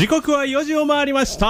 時刻は4時を回りました。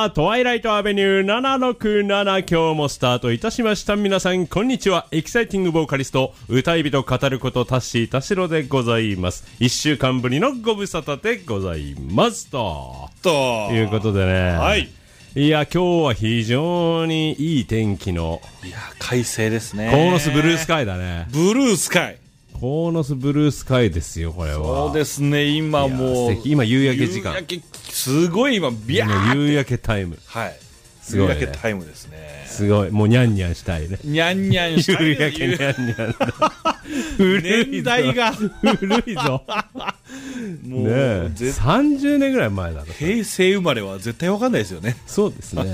トワイライトアベニュー767、今日もスタートいたしました。皆さんこんにちは。エキサイティングボーカリスト歌い人語ることタッシー田代でございます。1週間ぶりのご無沙汰でございますということでね、 はい、 いや今日は非常にいい天気の、 いや快晴ですね。 コーノスブルースカイだね。 ブルースカイ、 コーノスブルースカイですよこれは。 そうですね。今もう今夕焼け時間、 夕焼けすごい今ビャー今夕焼けタイム、 はい、 すごいね、 夕焼けタイムですね。 すごい、もうニャンニャンしたいね。 ニャンニャンしたい夕焼けニャンニャン年代が古いぞもう、 ねえ、30年ぐらい前だろ。 平成生まれは絶対わかんないですよね。 そうですね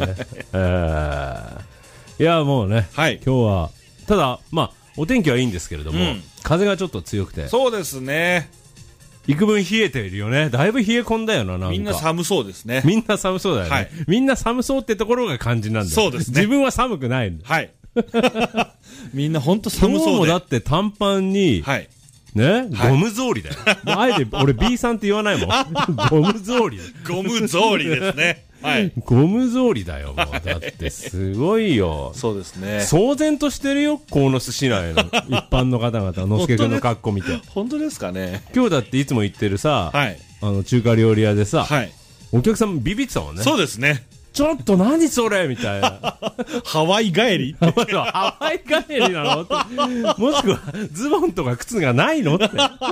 いやもうね、 はい、 今日はただまあお天気はいいんですけれども、風がちょっと強くて、 そうですね、 幾分冷えているよね。だいぶ冷え込んだよな。なんかみんな寒そうですね。 みんな寒そうだよね、 はい、 みんな寒そうってところが肝心なんだよ。 そうですね。 自分は寒くないんだ。 はいみんな本当寒そうで、 今日もだって短パンに、 はいね、ゴム草履だよ。もうあえて俺 B さんって言わないもん。ゴム草履。 ゴム草履ですね。はい。 ゴム草履だよ、もう。だってすごいよ。 そうですね。 騒然としてるよ、鴻巣市内の一般の方々、のすけくんの格好見て。 本当ですかね。 今日だっていつも行ってるさ、 はい、 中華料理屋でさ、 はい、 お客さんビビってたもんね。 そうですね。 ちょっと何それみたいな。 ハワイ帰りハワイ帰りなのって。もしくはズボンとか靴がないのって。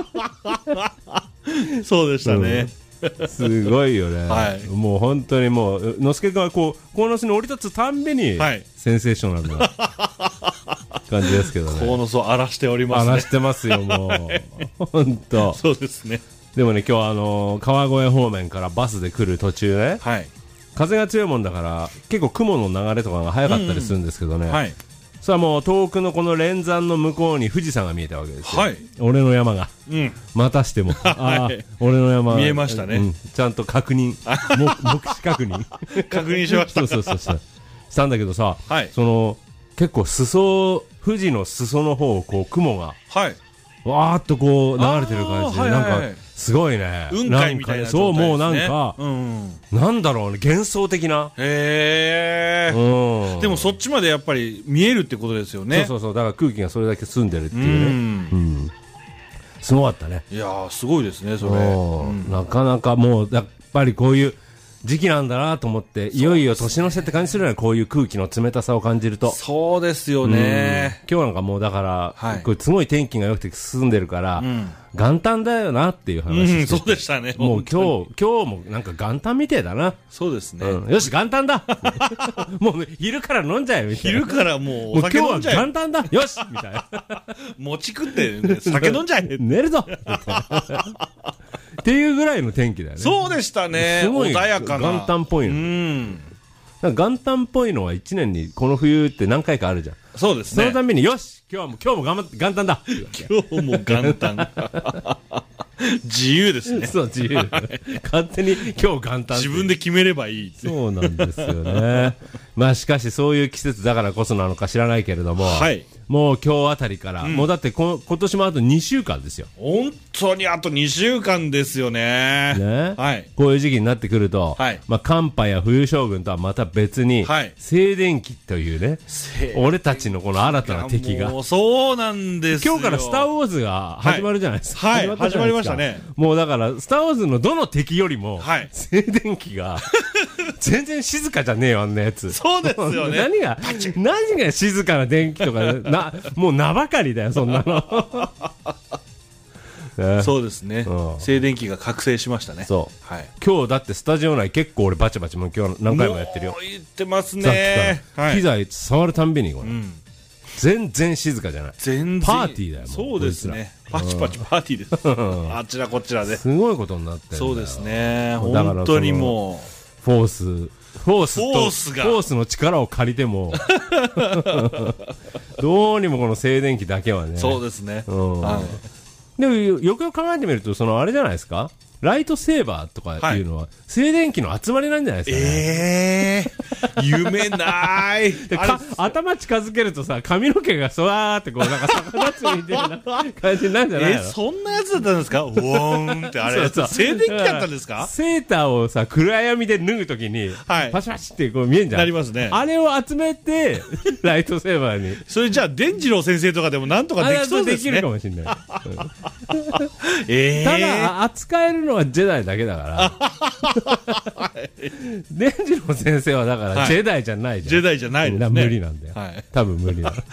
そうでしたね。 すごいよね。 はい、 もう本当にもう、のすけくんはこう、鴻巣に降り立つたんびに、 はい、 センセーショナルな感じですけどね。 鴻巣を荒らしておりますね。 荒らしてますよ、もう。本当。 そうですね。 でもね、今日川越方面からバスで来る途中ね、 はい、 風が強いもんだから結構雲の流れとかが早かったりするんですけどね、 はい、 それはもう遠くのこの連山の向こうに富士山が見えたわけですよ、 はい、 俺の山が、またしてもはい、 俺の山見えましたね、 ちゃんと確認目視確認確認しました。 そうしたんだけどさ、 はい、 結構富士の裾の方をこう雲が、 はい、 わーっとこう流れてる感じで、なんかすごいね、 雲海みたいなそう、 状態ですね。 もうなんか、なんだろうね、幻想的な。 へー、でもそっちまでやっぱり見えるってことですよね。 そうだから空気がそれだけ澄んでるっていうね、すごかったね。 いやーすごいですねそれ、 なかなかもうやっぱりこういう時期なんだなと思って、いよいよ年の瀬って感じするよね、こういう空気の冷たさを感じると。 そうですよね。 今日なんかもうだから、これすごい天気が良くて進んでるから、元旦だよなっていう話してて、 そうでしたね。 もう今日もなんか元旦みてえだな。 そうですね、 よし元旦だもう昼から飲んじゃえみたいな。 昼からもうお酒飲んじゃえ、 もう今日は元旦だよしみたいな餅食って酒飲んじゃえ寝るぞっていうぐらいの天気だよね。 そうでしたね。 すごい穏やかな元旦っぽいの。なんか元旦っぽいのは1年にこの冬って何回かあるじゃん。 そうですね。 そのためによし今日も元旦だ今日も元旦自由ですね。 そう自由勝手に今日元旦自分で決めればいいって。 そうなんですよねまあしかしそういう季節だからこそなのか知らないけれども、 はい、 もう今日あたりから、もうだって今年もあと2週間ですよ。 本当にあと2週間ですよね。はい、 こういう時期になってくると、まあ、寒波や冬将軍とはまた別に、静電気というね、俺たちのこの新たな敵が。 もうそうなんですよ。 今日からスターウォーズが始まるじゃないですか。 はい、始まりましたね。 もうだからスターウォーズのどの敵よりも、静電気が全然静かじゃねえよあんなやつ。 そうですよね。 何が静かな電気とかもう名ばかりだよそんなのそうですね、静電気が覚醒しましたね。 そう、今日だってスタジオ内結構俺バチバチも今日何回もやってるよ。 言ってますね。 機材触るたんびにこれ、全然静かじゃない。 全然パーティーだよ。 そうですね。パチパチパーティーですあちらこちらですごいことになってるんだよ。 そうですね。本当にもうフォースの力を借りてもどうにもこの静電気だけはね。 そうですね。 でもよくよく考えてみるとあれじゃないですか、 ライトセーバーとかっていうのは、静電気の集まりなんじゃないですかね。 夢ない頭近づけるとさ、髪の毛がそわーってこう、なんか逆立つみたいな感じなんじゃないの？ そんなやつだったんですか？ウォーンってあれ、静電気だったんですか？ セーターをさ、暗闇で脱ぐときに、パシパシってこう見えんじゃん。 なりますね。 あれを集めて、ライトセーバーに。 それじゃあ、伝次郎先生とかでもなんとかできそうですね。 できるかもしれない。ただ、扱えるのはジェダイだけだから。伝次郎先生はだから、ジェダイじゃないじゃん。 ジェダイじゃないですね。 無理なんだよ。多分無理だ。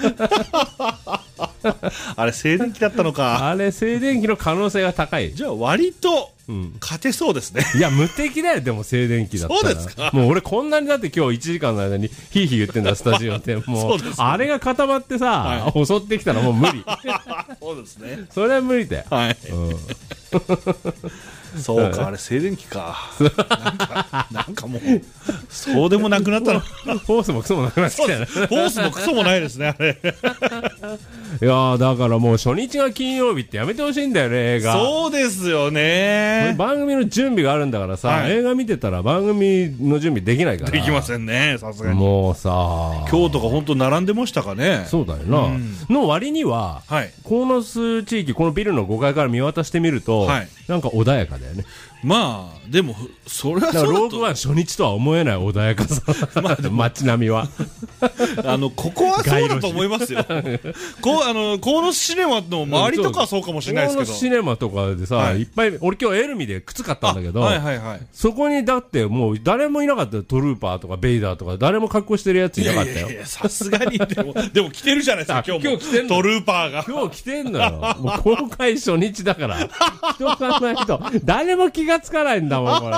あれ、静電気だったのか。 あれ、静電気の可能性が高い。 じゃあ、割と、勝てそうですね。 いや、無敵だよ、でも静電気だったら。 そうですか。 もう俺こんなにだって今日1時間の間にヒーヒー言ってんだ、スタジオって。もう、あれが固まってさ、襲ってきたらもう無理。 そうですね。 それは無理だよ。 はい。そうか、あれ静電気か。なんかもう、そうでもなくなったの。 フォースもクソもなくなってきたよね。 フォースもクソもないですね、あれ。 いやー、だからもう初日が金曜日ってやめてほしいんだよね、映画。 そうですよね。 番組の準備があるんだからさ、映画見てたら番組の準備できないから。 できませんね、さすがに。 もうさ、 今日とか本当並んでましたかね。 そうだよな。の割には、鴻巣地域、このビルの5階から見渡してみると、なんか穏やかだよね。 まあ、でも、それはそうだと。 ローグワン初日とは思えない穏やかさ。街並みは。 ここはそうだと思いますよ。鴻巣シネマの周りとかはそうかもしれないですけど。 鴻巣シネマとかでさ、いっぱい、俺今日エルミで靴買ったんだけど、そこにだってもう誰もいなかったよ。トルーパーとかベイダーとか誰も格好してるやついなかったよ。 さすがに、でも着てるじゃないですか、今日も。 着てんの。 トルーパーが。 今日着てんのよ。もう公開初日だから。人がないと、誰も気がつかないんだもん、こ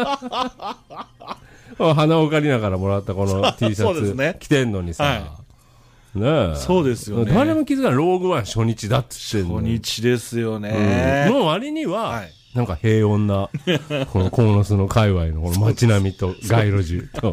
れ。鼻を借りながらもらったこの T シャツ着てんのにさ。ねえ。 そうですよね。 誰も気づかない。ローグワン初日だって言ってんの。 初日ですよね。 の割には、なんか平穏な、この鴻巣の界隈のこの街並みと街路樹と。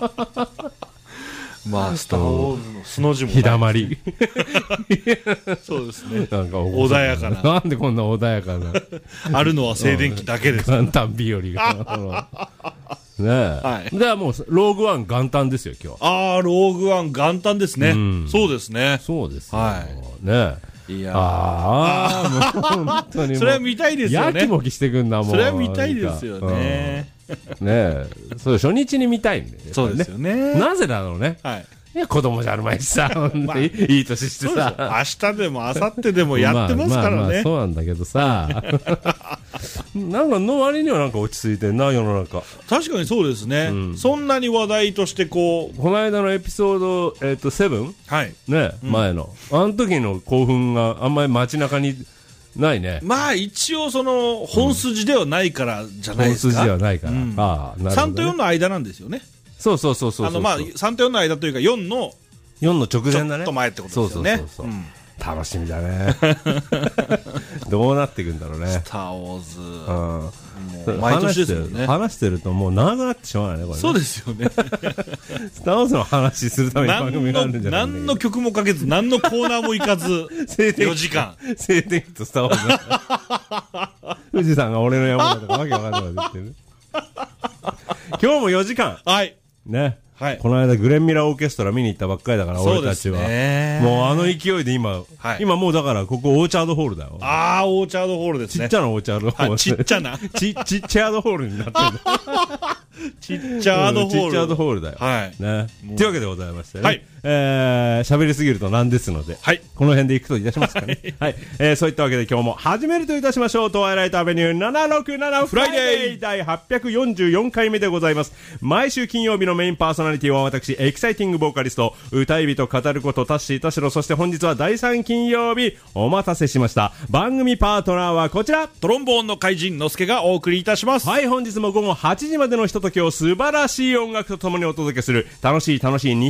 まあ、スター・ウォーズの素の字も。 日だまり。 そうですね。 なんか穏やかな。 なんでこんな穏やかな。 あるのは静電気だけです。 元旦日和が。ねえ。だからもう、ローグワン元旦ですよ、今日。 ああ、ローグワン元旦ですね。そうですね。 そうですよ。 はい。 ねえ。 いやああ、もう本当に。 それは見たいですよね。 やきもきしてくんな、もう。 それは見たいですよね。 ねえ。そう、初日に見たいんで。 そうですよね。 なぜだろうね。 はい。 いや、子供じゃあるまいしさ、いい年してさ。 明日でも明後日でもやってますからね。 そうなんだけどさ。なんかの割にはなんか落ち着いてんな、世の中。 確かにそうですね。そんなに話題としてこの間のエピソード、7? はい。 ね、前の。あの時の興奮があんまり街中にないね。 まあ一応その本筋ではないからじゃないですか。 本筋ではないから。ああ、なるほど。 3と4の間なんですよね。 そう。 まあ、3と4の間というか、4の直前だね。 ちょっと前ってことですよね。 そう。楽しみだね。どうなっていくんだろうね。 スター・ウォーズ。毎年ですよね。 話してるともう長くなってしまうよね、これね。 そうですよね。 スター・ウォーズの話するために番組があるんじゃない何の曲もかけず、何のコーナーも行かず、4時間。 静電気とスター・ウォーズ。富士山が俺の山だとかわけわかんないこと言ってる。今日も4時間。 はい。 ね。 はい。 この間グレンミラーオーケストラ見に行ったばっかりだから、俺たちは。もうあの勢いで今、今もうだからここオーチャードホールだよ。 ああ、オーチャードホールですね。 ちっちゃなオーチャードホール。 ちっちゃな。 ちっちゃードホールになってる。 ちっちゃードホール。 ちっちゃードホールだよ。 はい。 ね。というわけでございましてね。 はい。 喋りすぎるとなんですので。 はい。 この辺で行くといたしますかね。はい。そういったわけで今日も始めるといたしましょう。トワイライトアベニュー767フライデー第844回目でございます。毎週金曜日のメインパーソナリティは私、エキサイティングボーカリスト、歌い人語ることタッシー田代、そして本日は第3金曜日、お待たせしました。番組パートナーはこちら、 トロンボーンの怪人のすけがお送りいたします。 はい、本日も午後8時までのひとときを素晴らしい音楽とともにお届けする、楽しい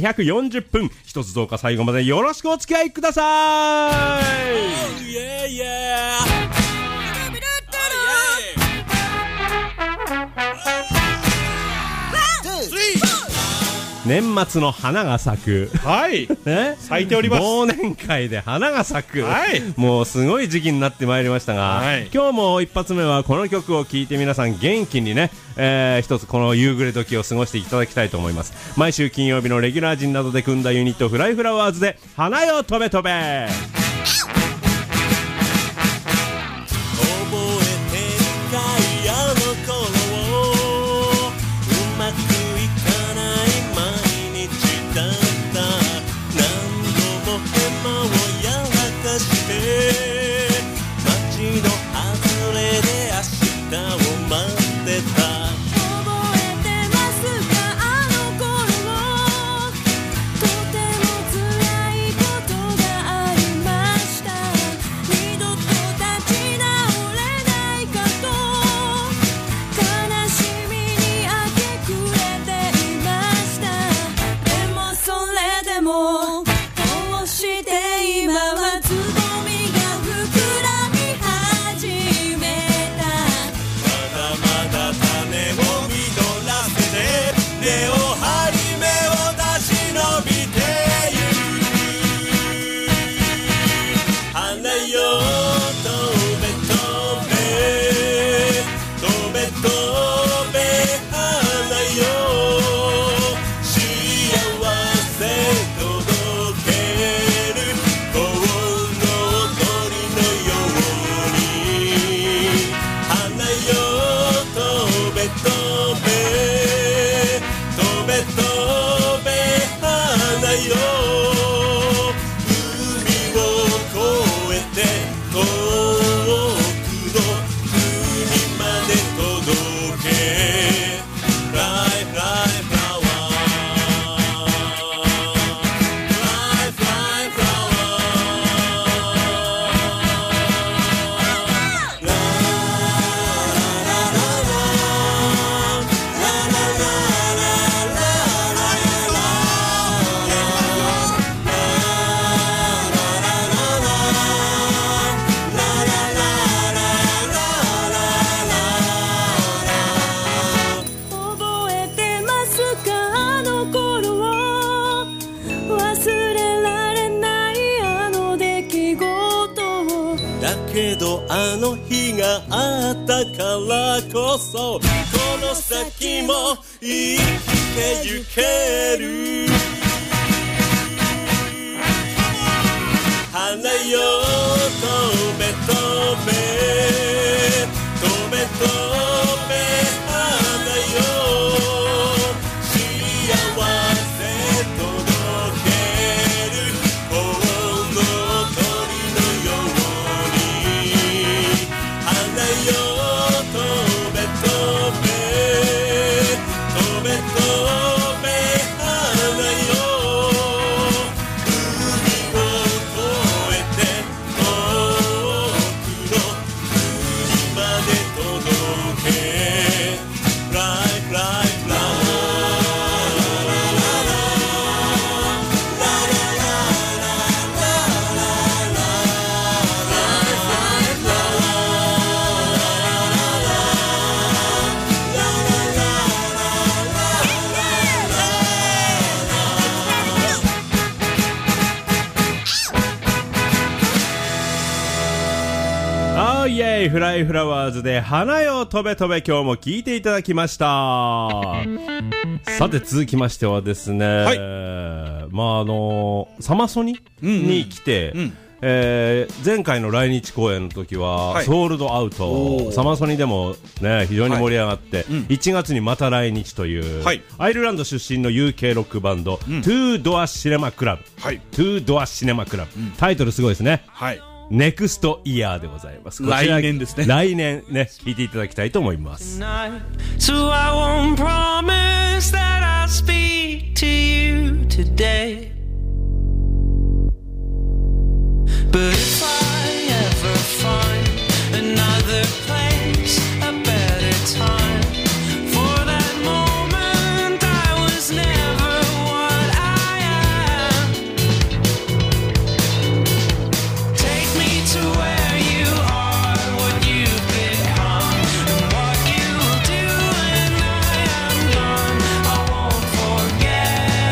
240分、一つどうか最後までよろしくお付き合いください。 年末の花が咲く。 はい。 ね、 咲いております。 忘年会で花が咲く。 はい。 もうすごい時期になってまいりましたが、はい、今日も一発目はこの曲を聴いて皆さん元気にね、一つこの夕暮れ時を過ごしていただきたいと思います。毎週金曜日のレギュラー陣などで組んだユニットフライフラワーズで花よ飛べ飛べ。 あの日があったからこそこの先も生きてゆける。花よ飛べ飛べ飛べ飛べ花よ幸せ届ける幸運の鳥のように花よ飛べ飛べ飛べ飛べ花よ海を越えて遠くの国まで届け Fly fly fly イエイフライフラワーズで花よ飛べ飛べ、今日も聞いていただきました。さて続きましてはですね、はい、まあサマソニに来て、前回の来日公演の時は、はい、ソールドアウト、サマソニでもね非常に盛り上がって、はい、1月にまた来日という、はい、アイルランド出身の UK ロックバンド、トゥードアシネマクラブ、トゥードアシネマクラブ、タイトルすごいですね。はい、ネクストイヤーでございます。 来年ですね。 来年ね、聞いていただきたいと思います。 So I won't promise that I'll speak to you today, but if I ever find another place, a better time for that moment I was never what I am. Take me to where you are, what you've become, and what you'll do when I am gone. I won't forget.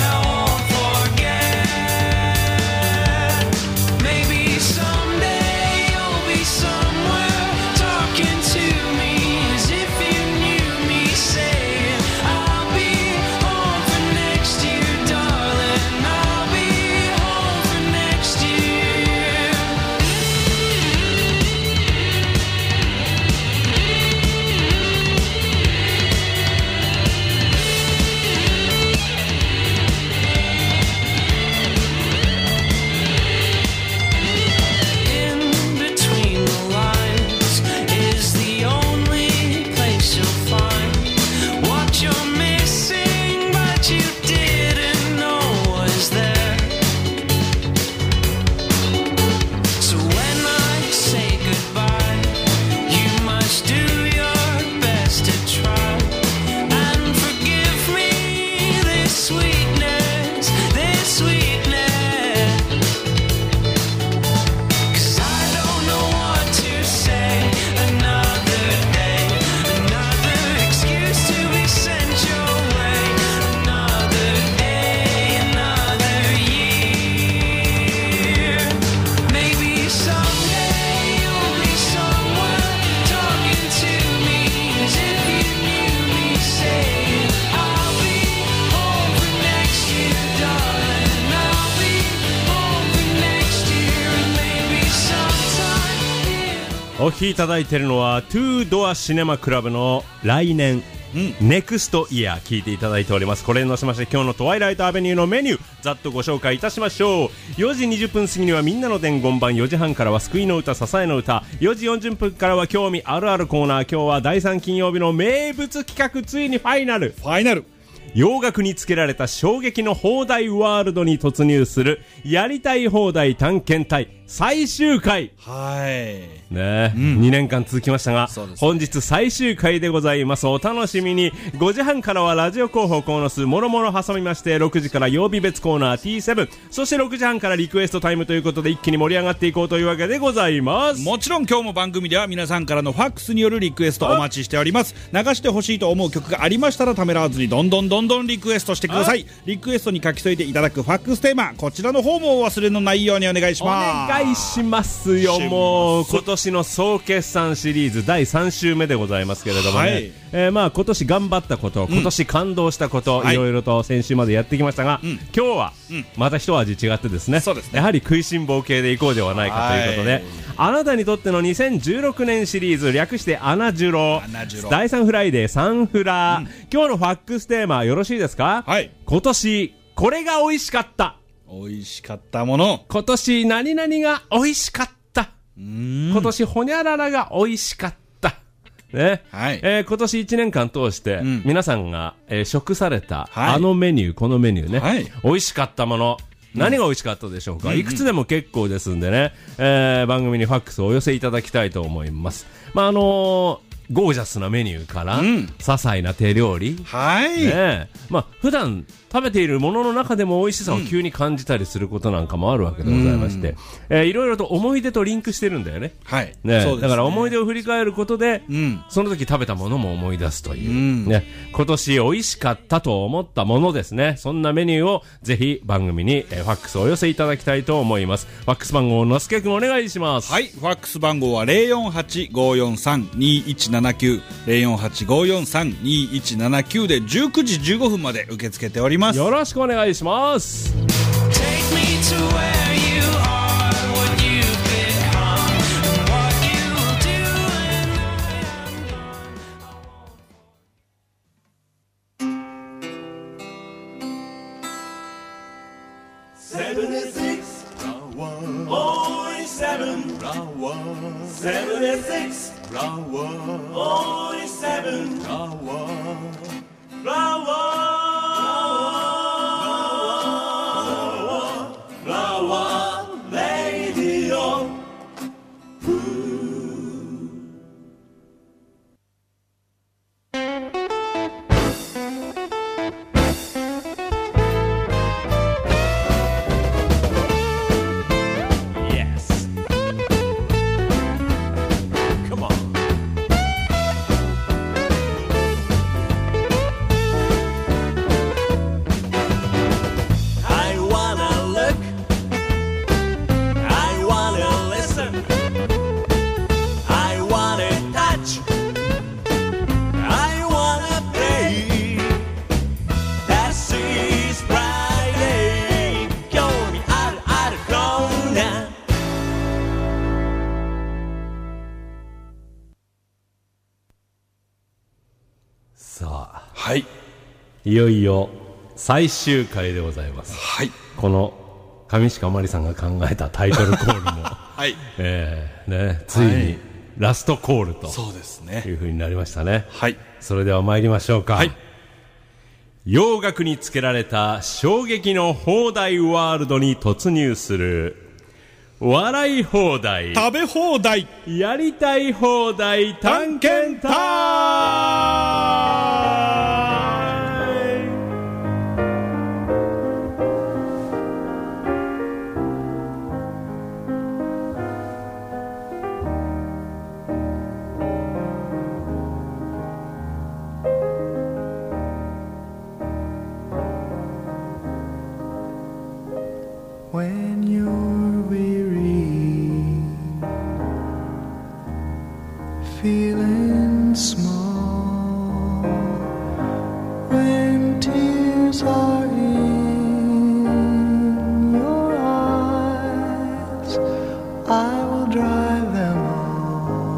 お聴きいただいているのはトゥードアシネマクラブの来年、ネクストイヤー聴いていただいております。これに乗せまして今日のトワイライトアベニューのメニューざっとご紹介いたしましょう。4時20分過ぎにはみんなの伝言版、4時半からは救いの歌支えの歌、4時40分からは興味あるあるコーナー。今日は第3金曜日の名物企画、ついにファイナル洋楽につけられた衝撃の放題ワールドに突入するやりたい放題探検隊最終回。 はいね、2年間続きましたが、本日最終回でございます。お楽しみに。5時半からはラジオ広報コーナスもろもろ挟みまして、6時から曜日別コーナー T7、 そして6時半からリクエストタイムということで一気に盛り上がっていこうというわけでございます。 もちろん今日も番組では皆さんからのファックスによるリクエストお待ちしております。流してほしいと思う曲がありましたらためらわずにどんどんリクエストしてください。リクエストに書き添えていただくファックステーマ、こちらの方もお忘れのないようにお願いします。 お願いしますよ。もう今年の総決算シリーズ第3週目でございますけれどもね、まあ今年頑張ったこと、今年感動したこと、いろいろと先週までやってきましたが、今日はまた一味違ってですね、やはり食いしん坊系でいこうではないかということで、あなたにとっての2016年シリーズ、略してアナジュロ、第3フライデーサンフラ、今日のファックステーマよろしいですか？今年これが美味しかった、 美味しかったもの、 今年何々が美味しかった、今年ほにゃららが美味しかったね、今年1年間通して、皆さんが、食された、あのメニューこのメニューね、美味しかったもの、何が美味しかったでしょうか。いくつでも結構ですんでね、番組にファックスをお寄せいただきたいと思います。まあゴージャスなメニューから、些細な手料理、まあ普段食べているものの中でも美味しさを急に感じたりすることなんかもあるわけでございまして、いろいろと思い出とリンクしてるんだよね。だから思い出を振り返ることで、その時食べたものも思い出すという、今年美味しかったと思ったものですね。そんなメニューをぜひ番組に、ファックスをお寄せいただきたいと思います。ファックス番号のすけくんお願いします。 ファックス番号は 048-543-2179 048-543-2179 で19時15分まで受け付けております。 よろしくお願いします。いよいよ最終回でございます。この上鹿まりさんが考えたタイトルコールも、ついにラストコールという風になりましたね。それでは参りましょうか。洋楽につけられた衝撃の放題ワールドに突入する笑い放題、 食べ放題、 やりたい放題探検隊。 When you're weary, feeling small, when tears are in your eyes, I will dry them all.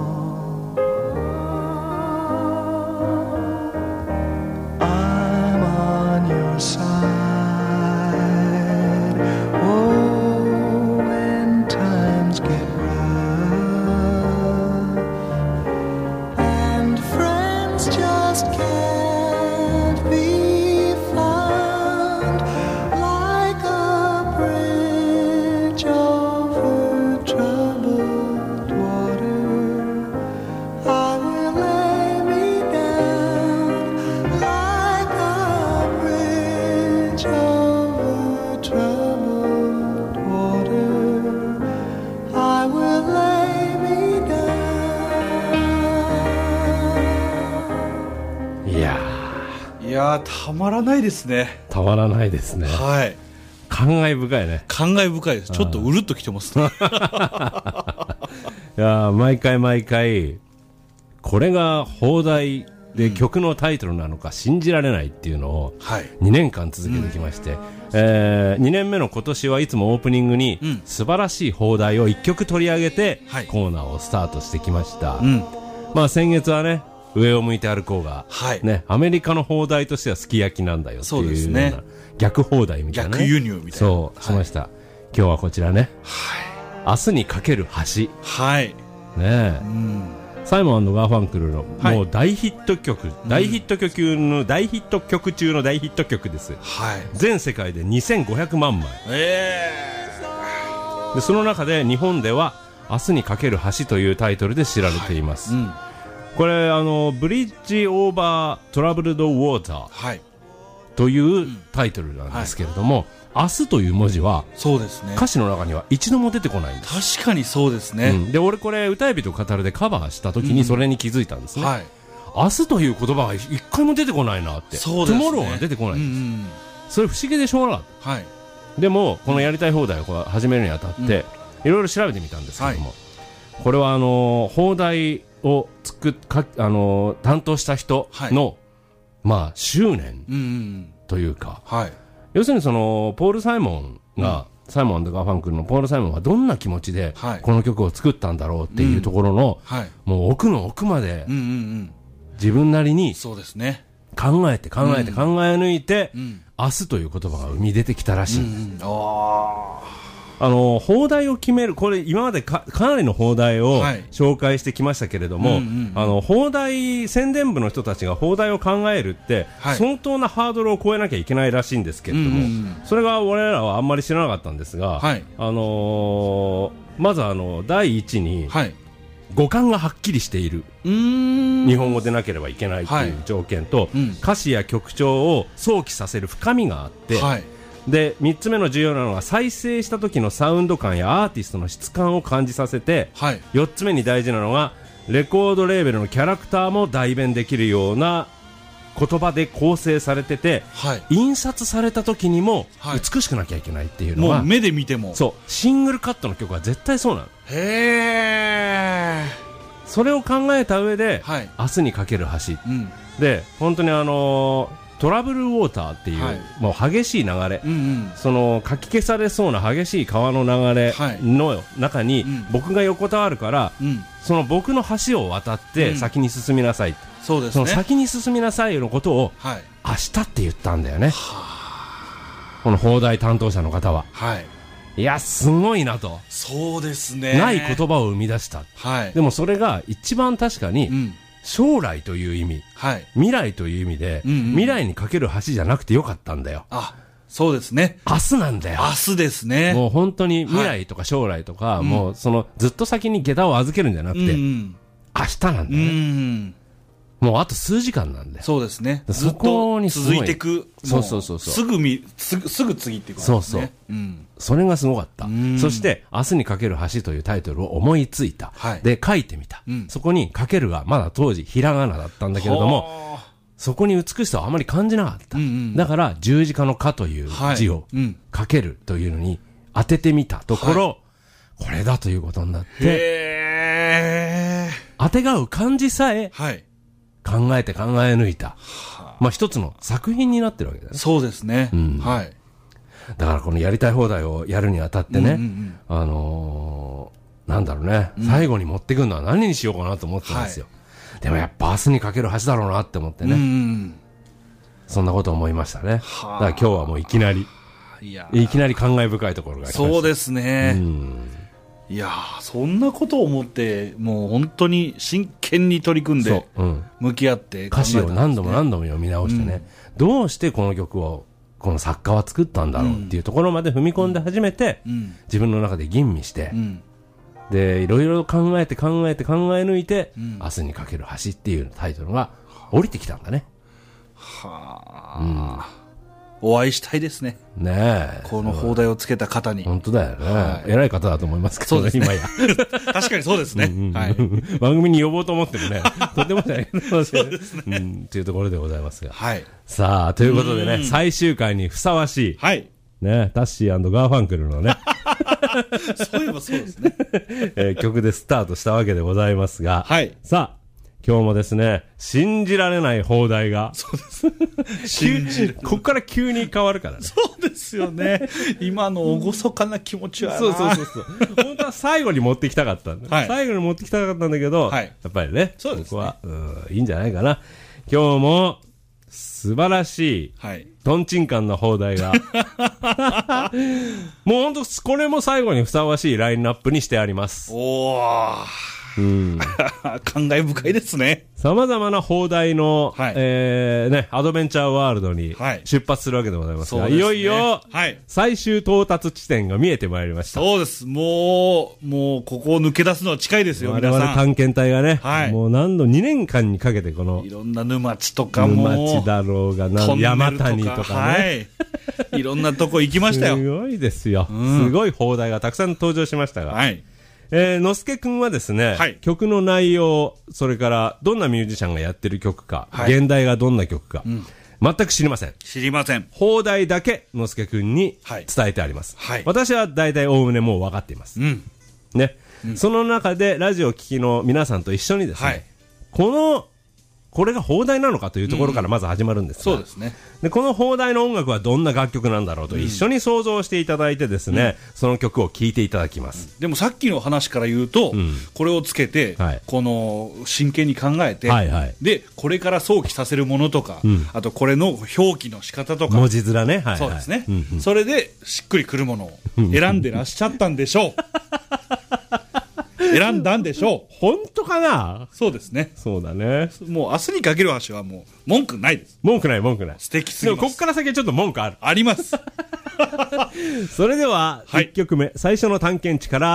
troubled water, I will lay me down. いやいやー、たまらないですね。 ー、たまらないですね。 はい。 感慨深いね。 感慨深いです。ちょっとうるっときてますね。 いやー、毎回毎回、これが放題で曲のタイトルなのか信じられないっていうのを2年間続けてきまして、2年目の今年はいつもオープニングに素晴らしい放題を1曲取り上げてコーナーをスタートしてきました。まあ先月はね、上を向いて歩こうが、ね、アメリカの放題としてはすき焼きなんだよっていうような逆放題みたいな、ね、 逆輸入みたいな、 そうしました。今日はこちらね、明日にかける橋、ねえ、サイモン&ガーファンクルのもう大ヒット曲、大ヒット曲中の大ヒット曲中の大ヒット曲です。全世界で2500万枚、でその中で日本では明日にかける橋というタイトルで知られています。これブリッジオーバートラブルドウォーターというタイトルなんですけれども、明日という文字はそうですね、 歌詞の中には一度も出てこないんです。 確かにそうですね、 で俺これ歌い人語るでカバーした時にそれに気づいたんですね、明日という言葉が一回も出てこないなって。トゥモローが出てこないんです、それ不思議でしょうがなかった、でもこのやりたい放題を始めるにあたっていろいろ調べてみたんですけども、これは放題を担当した人の、まあ執念というか、要するにそのポール・サイモンが、サイモン&ガーファンクルのポール・サイモンがどんな気持ちでこの曲を作ったんだろうっていうところの、もう奥の奥まで自分なりに考えて考え抜いて、明日という言葉が生み出てきたらしいんです。放題を決める、これ今まで かなりの放題を紹介してきましたけれども、放題宣伝部の人たちが放題を考えるって、相当なハードルを超えなきゃいけないらしいんですけれども、それが我らはあんまり知らなかったんですが、まず第一に、語感がはっきりしている日本語でなければいけないという条件と、歌詞や曲調を想起させる深みがあって、で3つ目の重要なのは再生した時のサウンド感やアーティストの質感を感じさせて、4つ目に大事なのがレコードレーベルのキャラクターも代弁できるような言葉で構成されてて、印刷された時にも美しくなきゃいけないっていうのは、 もう目で見てもそうシングルカットの曲は絶対そうなの。それを考えた上で、明日にかける橋、で本当にトラブルウォーターっていう、もう激しい流れ、そのかき消されそうな激しい川の流れの中に、僕が横たわるから、その僕の橋を渡って先に進みなさい、その先に進みなさいのことを、明日って言ったんだよね、この放題担当者の方は。いやすごいなと。 そうですね、 ない言葉を生み出した、でもそれが一番確かに、将来という意味、未来という意味で、未来にかける橋じゃなくてよかったんだよ。 そうですね、 明日なんだよ。 明日ですね。 もう本当に未来とか将来とか、もうそのずっと先に下駄を預けるんじゃなくて、明日なんだよね。もうあと数時間なんだよ。 そうですね。 そこに続いていく。 そうすぐ次っていくんですね。 それがすごかった。そして明日にかける橋というタイトルを思いついた。で書いてみた。そこにかけるがまだ当時ひらがなだったんだけれども、そこに美しさをあまり感じなかった。だから十字架のかという字をかけるというのに当ててみたところ、これだということになって、当てが合う漢字さえ考えて考え抜いた、まあ一つの作品になってるわけだよね。 そうですね。 だからこのやりたい放題をやるにあたってね、なんだろうね、最後に持ってくるのは何にしようかなと思ってたんですよ。でもやっぱ明日にかける橋だろうなって思ってね、そんなこと思いましたね。だから今日はもういきなり感慨深いところがありました。 そうですね。いやー、そんなことを思ってもう本当に真剣に取り組んで向き合って歌詞を何度も何度も読み直してね、どうしてこの曲をこの作家は作ったんだろうっていうところまで踏み込んで初めて、自分の中で吟味して、でいろいろ考え抜いて、明日にかける橋っていうタイトルが降りてきたんだね。 お会いしたいですね。 ねえ。 この砲台をつけた方に。 本当だよね。 はい、 偉い方だと思いますけどね、 そうですね今や。 確かにそうですね。はい、 番組に呼ぼうと思ってもね、とてもじゃないそうですね。 っていうところでございますが。 はい。 さあ、ということでね、最終回にふさわしい。 はい。 ね、タッシー&ガーファンクルのね。 そういえばそうですね。 曲でスタートしたわけでございますが。 はい。 さあ、今日もですね、信じられない砲台が。 そうです。信じる。 こっから急に変わるからね。 そうですよね。今の厳かな気持ちはな。 そう。本当は最後に持ってきたかったんだ。はい、最後に持ってきたかったんだけど、はい、やっぱりね、 そうですね、 ここは、いいんじゃないかな。今日も、素晴らしい、はい、トンチンカンな砲台が。もう本当、これも最後にふさわしいラインナップにしてあります。 おー。感慨深いですね。 様々な砲台の、はい、ね、アドベンチャーワールドに出発するわけでございますが、はい、いよいよ、はい、最終到達地点が見えてまいりました。 そうです。もう、ここを抜け出すのは近いですよ、皆さん。 我々探検隊がね、はい、もう2年間にかけてこの、 いろんな沼地とかも、 沼地だろうが、山谷とかね、 はい。いろんなとこ行きましたよ。 すごいですよ。すごい砲台がたくさん登場しましたが、はい。のすけくんはですね、はい、曲の内容、それからどんなミュージシャンがやってる曲か、はい、現代がどんな曲か、全く知りません。 知りません。 砲台だけのすけくんに伝えてあります。はい、私は大体おおむねもう分かっています。ね、その中でラジオを聴きの皆さんと一緒にですね、はい、これが砲台なのかというところからまず始まるんですが、 そうですね。 で、この砲台の音楽はどんな楽曲なんだろうと一緒に想像していただいてですね、その曲を聴いていただきます。 でもさっきの話から言うと、これをつけて、はい、この真剣に考えて、はいはい、で、これから想起させるものとか、あとこれの表記の仕方とか、 文字面ね、はいはい、 そうですね、それでしっくりくるものを選んでらっしゃったんでしょう。選んだんでしょう。 本当かな。 そうですね。 そうだね。 もう明日にかける橋はもう文句ないです。 文句ない。 素敵すぎます。 でもこっから先はちょっと文句ある。 あります。 それでは1曲目、最初の探検地から、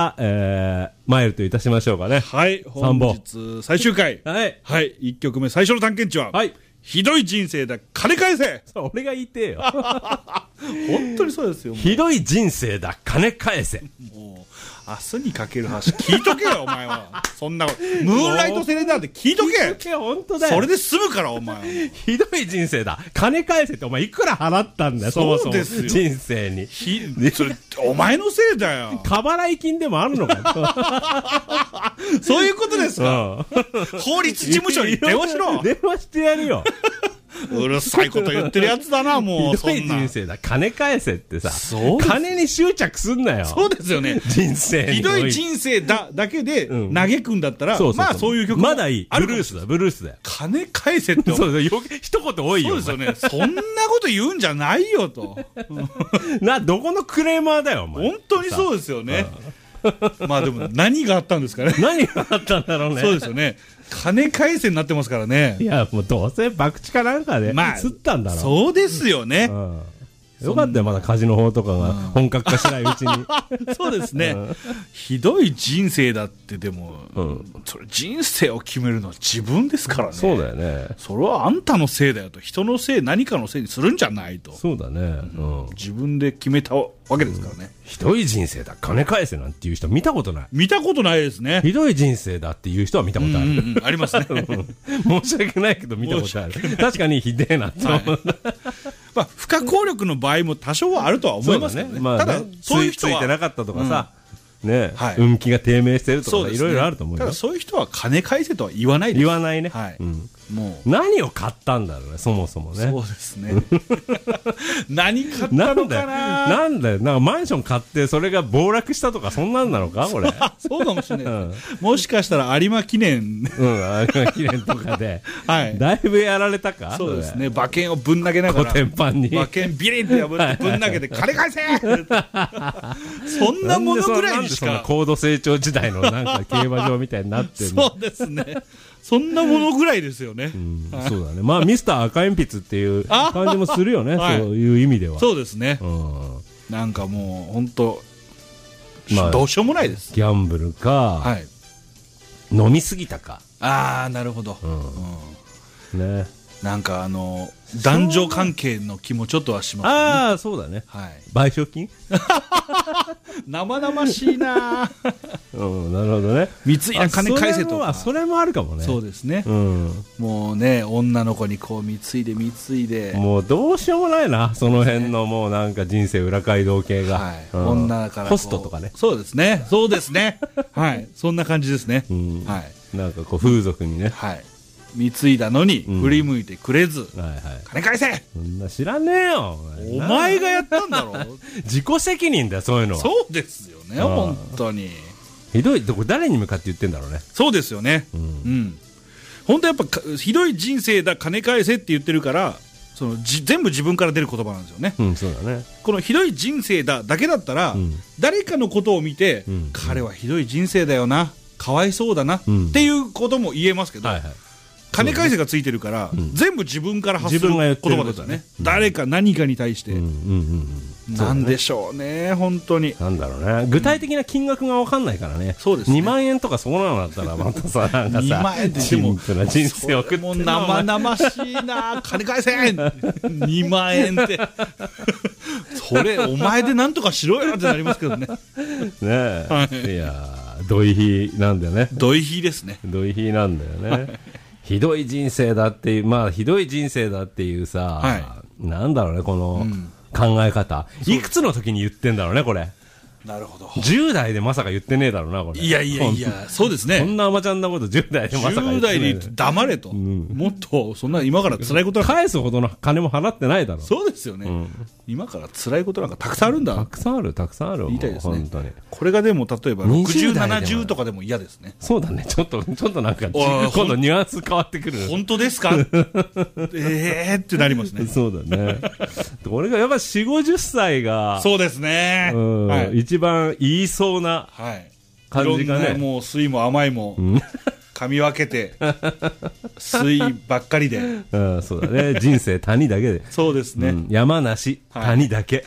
参るといたしましょうかね。 はい。本日最終回。はい。はい。1曲目最初の探検地は、はい。ひどい人生だ、金返せ。 俺が言いてえよ。 本当にそうですよ。 ひどい人生だ、金返せ。 もう明日にかける橋聞いとけよお前は。そんなムーンライトセレンダーって聞いとけ。 本当だよ。 それで済むからお前は。 ひどい人生だ、金返せってお前いくら払ったんだよ。 そうですよ。 人生に。 それお前のせいだよ。 過払い金でもあるのか。 そういうことですか。法律事務所に電話しろ。 電話してやるよ。 うるさいこと言ってるやつだな、もう。 ひどい人生だ、金返せってさ、金に執着すんなよ。 そうですよね。 人生に。 ひどい人生だけで嘆くんだったら、まあそういう曲まだいい。ブルースだよ。 金返せって。 そう一言多いよ。 そうですよね。そんなこと言うんじゃないよと。 どこのクレーマーだよ、お前。 本当にそうですよね。まあでも何があったんですかね。 何があったんだろうね。 そうですよね。金返せになってますからね。 いや、もうどうせ博打かなんかで釣ったんだろう。 そうですよね。 よかったよ、まだカジノ法とかが本格化しないうちに。 そうですね。ひどい人生だってでも、それ人生を決めるのは自分ですからね。 そうだよね。 それはあんたのせいだよと、人のせい、何かのせいにするんじゃないと。 そうだね。 自分で決めたわけですからね。 ひどい人生だ、金返せなんていう人見たことない。 見たことないですね。 ひどい人生だっていう人は見たことある。 ありますね。 申し訳ないけど見たことある。確かにひでえなって思う。 まあ、不可抗力の場合も多少はあるとは思いますけどね。ただ、そういう人はついてなかったとかさ、ね、運気が低迷してるとかいろいろあると思うよ。 ただそういう人は金返せとは言わないです。 言わないね。 はい。 もう何を買ったんだろうね、そもそもね。 そうですね。何買ったのかな。 なんだよ、なんかマンション買ってそれが暴落したとかそんなんなのかこれ。 そうかもしれない。もしかしたら有馬記念。 有馬記念とかで。はい。だいぶやられたか。 そうですね。馬券をぶん投げながら。 コテンパンに。 馬券ビリンって破ってぶん投げて金返せ。そんなものぐらいにしか。 高度成長時代のなんか競馬場みたいになってる。 そうですね。そんなものぐらいですよね。 そうだね。まあミスター赤鉛筆っていう感じもするよね。そういう意味では。 そうですね。なんかもう本当どうしようもないです。 ギャンブルか、飲みすぎたか。 ああ、なるほど。 ね。 なんか男女関係の気もちょっとはしますね。 ああ、そうだね。 はい。 賠償金生々しいなうん、なるほどね。 貢いだ金返せとか。 それもあるかもね。 そうですね。 うん。 もうね、女の子にこう貢いで。 もうどうしようもないな、その辺のもうなんか人生裏街道系が。 はい。 うん、 女からホストとかね。 そうですね。そうですね。はい。そんな感じですね。 うん、 はい。 なんかこう風俗にね。 はい。貢いだのに振り向いてくれず、 はいはい、 金返せ。 そんな知らねえよ。 お前がやったんだろ。 自己責任だよ、そういうのは。 そうですよね、本当に。 ひどい、誰に向かって言ってんだろうね。 そうですよね。うん。本当やっぱひどい人生だ、金返せって言ってるから、全部自分から出る言葉なんですよね。 うん、そうだね。 このひどい人生だだけだったら、うん、誰かのことを見て、うん、彼はひどい人生だよな、かわいそうだな、うん、っていうことも言えますけど、はいはい、金返せがついてるから、うん、全部自分から発する言葉ですよね。誰か何かに対して、なんでしょうね、本当に。 なんだろうね、具体的な金額が分かんないからね。 そうですね。 2万円とかそうなのだったらまたさ、なんかさ、 2万円でシンプルな人生を送ってもう生々しいな、金返せ2万円ってそれお前でなんとかしろよってなりますけどね。ねえ、 はい、 いやドイヒなんだよね。 ドイヒですね。 ドイヒなんだよね。ひどい人生だっていう、まあひどい人生だっていうさ、はい、なんだろうね、この考え方、いくつの時に言ってんだろうね、これ。 なるほど。 10代でまさか言ってねえだろうな、これ。 いや、そうですね。 そんな甘ちゃんなこと10代でまさか言ってねえ。 10代で黙れと。うん、もっと、そんな今から辛いことなんか。 返すほどの金も払ってないだろう。 そうですよね。うん、今から辛いことなんかたくさんあるんだ。 たくさんある。言いたいですね。 本当に。 これがでも、例えば60、70とかでも嫌ですね。 そうだね。ちょっとなんか、今度ニュアンス変わってくる。 本当ですかってなりますね。 そうだね。俺がやっぱ4、50歳が。 そうですね。 はい、一番言いそうな感じがね。 もう酸いも甘いも噛み分けて酸いばっかりで、 うん、そうだね。人生谷だけで。 そうですね。うん、 山なし、谷だけ。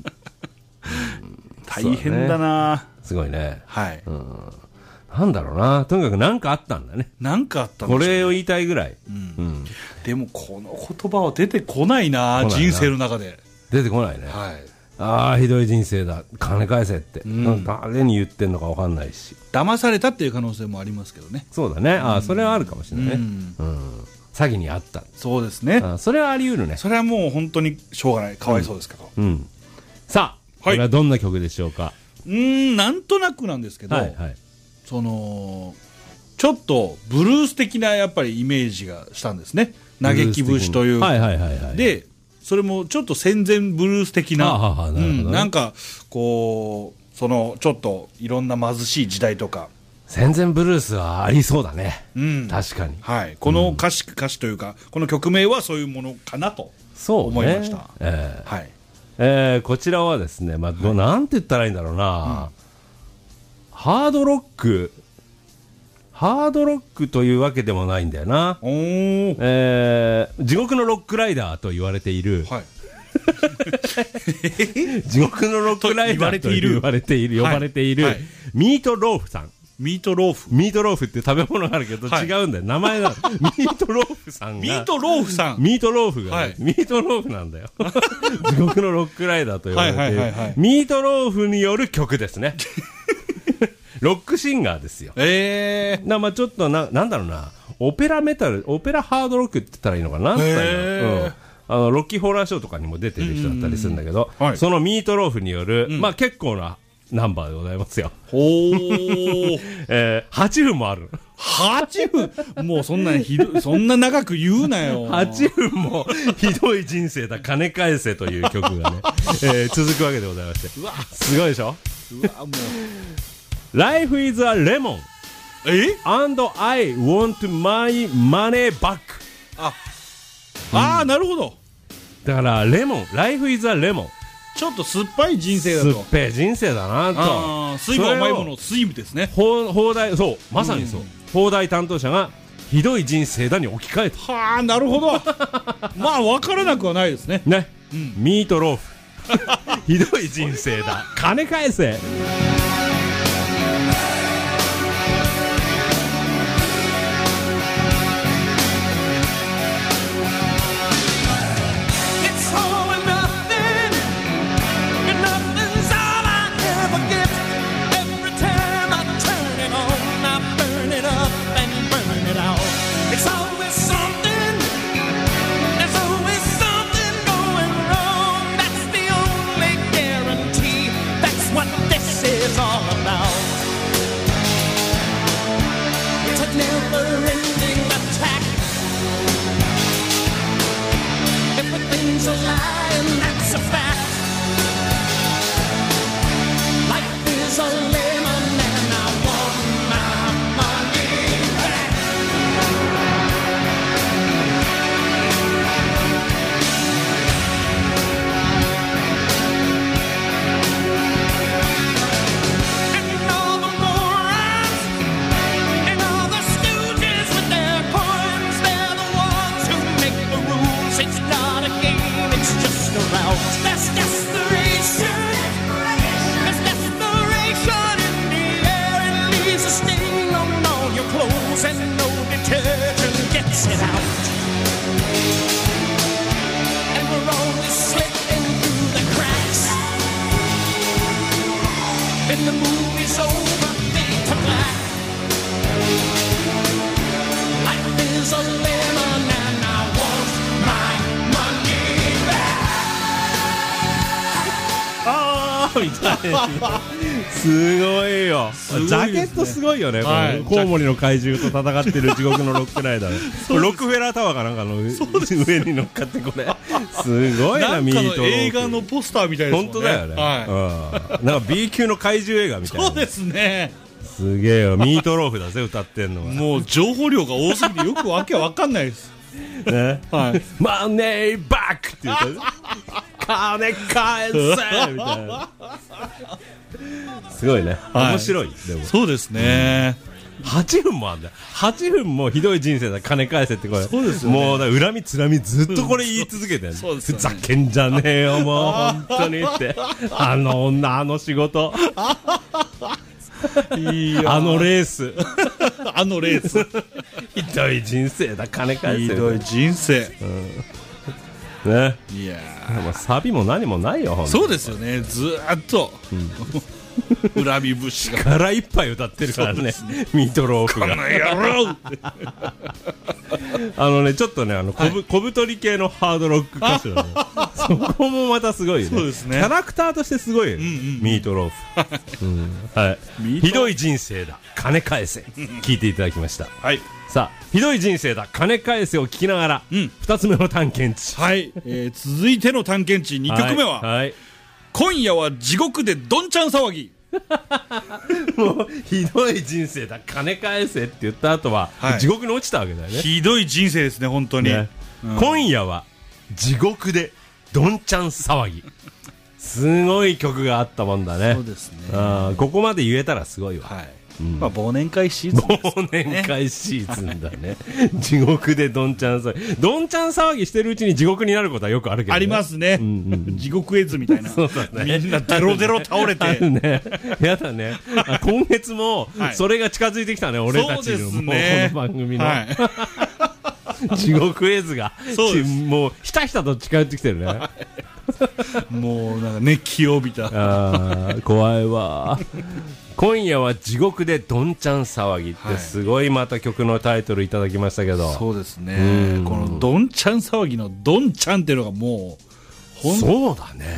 大変だな。 すごいね。 はい。 なんだろうな。とにかく何かあったんだね。 何かあったんだね。 これを言いたいぐらい。 でもこの言葉は出てこないな、人生の中で。 出てこないね。 はい。 ああ、ひどい人生だ、金返せって、誰に言ってんのか分かんないし、 騙されたっていう可能性もありますけどね。 そうだね。ああ、それはあるかもしれないね。詐欺にあった。 そうですね。 それはあり得るね。 それはもう本当にしょうがない、かわいそうですけど。 さあ、これはどんな曲でしょうか。 なんとなくなんですけど、ちょっとブルース的なやっぱりイメージがしたんですね。嘆き節という。で、それもちょっと戦前ブルース的な、なんかこうちょっといろんな貧しい時代とか、 戦前ブルースはありそうだね。確かに。 はい。この歌詞というか、この曲名はそういうものかなと思いました。 はい。こちらはですね、まあなんて言ったらいいんだろうな、ハードロックというわけでもないんだよな。地獄のロックライダーと言われている、地獄のロックライダーと呼ばれているミートローフさん。 ミートローフって食べ物があるけど違うんだよ、名前が。ミートローフさんが、 ミートローフさん、 ミートローフが、ミートローフなんだよ。地獄のロックライダーと呼ばれているミートローフによる曲ですね。ロックシンガーですよ。まあちょっとなんだろうな、オペラハードロックって言ったらいいのかな。ロッキーホラーショーとかにも出てる人だったりするんだけど、そのミートローフによる、まあ結構なナンバーでございますよ。8分もある。 8分もうそんな長く言うなよ。 8分もひどい人生だ、金返せという曲がね、続くわけでございまして。すごいでしょ。Life is a lemon and I want my money back。 なるほど。 だからレモン、Life is a lemon、 ちょっと酸っぱい人生だと。 酸っぱい人生だなと。 水分甘いもの、水分ですね。 放題、そう、まさにそう。放題担当者がひどい人生だに置き換えた。 なるほど。まあ分からなくはないですね。 ミートローフ。ひどい人生だ、金返せ。 never-ending attack. Everything's a lie and that's a fact. Life is a lemon and I want my money back. And all the morons and all the stooges with their coins, they're the ones who make the rules. It's not a game, it's just a rout. There's desperation. There's desperation in the air. It leaves a stain on all your clothes and no detergent gets it out. And we're only slipping through the cracks. And the movie's over, fade to black. Life is a lemon and I want my money back. あーみたいなすごいよ。 ごいですねジャケットすごいよね、 はいこのコウモリの怪獣と戦ってる地獄のロックライダーこれロックフェラータワーかなんかの上に乗っかってこれすごいな。 なんかのミートローフ映画のポスターみたいですもんね。 本当だよね、 はうん、なんか B 級の怪獣映画みい。 たいな。 そうですね。 すげえよ。ミートローフだぜ歌ってんのはもう情報量が多すぎてよくわけわかんないです。 ね、 はい。 マネーバックって言うから金返せみたいなすごいね、 はい面白い。でもそうですね。 8分もあんだよ。8分もひどい人生だ金返せってこれ。 そうですよねもうだから恨みつらみずっとこれ言い続けてる、 そうですよねふざけんじゃねえよもう本当にってあの女あの仕事いやあのレースあのレース。 ひどい人生だ金返せひどい人生。 ね。 いやまあサビも何もないよほんとそうですよね。ずーっと恨み節が。 腹いっぱい歌ってるからねミートローフがこの野郎。 あのねちょっとね小太り系のハードロック歌手だねそこもまたすごいよね。 そうですねキャラクターとしてすごいよね、ミートローフ、はいミートひどい人生だ金返せ聞いていただきましたはい。 さあひどい人生だ金返せを聞きながら、2つ目の探検地はい。続いての探検地2曲目は、 はい今夜は地獄でどんちゃん騒ぎ。 もうひどい人生だ金返せって言った後は、 はい地獄に落ちたわけだよね。 ひどい人生ですね、本当に。 ね今夜は地獄でどんちゃん騒ぎすごい曲があったもんだね。 そうですね。 あーここまで言えたらすごいわ。 はい。まあ忘年会シーズンです。 忘年会シーズンだね地獄でどんちゃん騒ぎどんちゃん騒ぎしてるうちに地獄になることはよくあるけどね。 ありますね。地獄絵図みたいな。 そうだねみんなデロデロ倒れあるて。 ねやだねあ今月もはいそれが近づいてきたね、俺たちそうですのもうねこの番組の、 はい。 地獄絵図がそうですもうひたひたと近寄ってきてるねもうなんか熱気を帯びた。 あー怖いわ今夜は地獄でどんちゃん騒ぎってすごいまた曲のタイトルいただきましたけど、 そうですね。このどんちゃん騒ぎのどんちゃんっていうのがもう、 そうだね、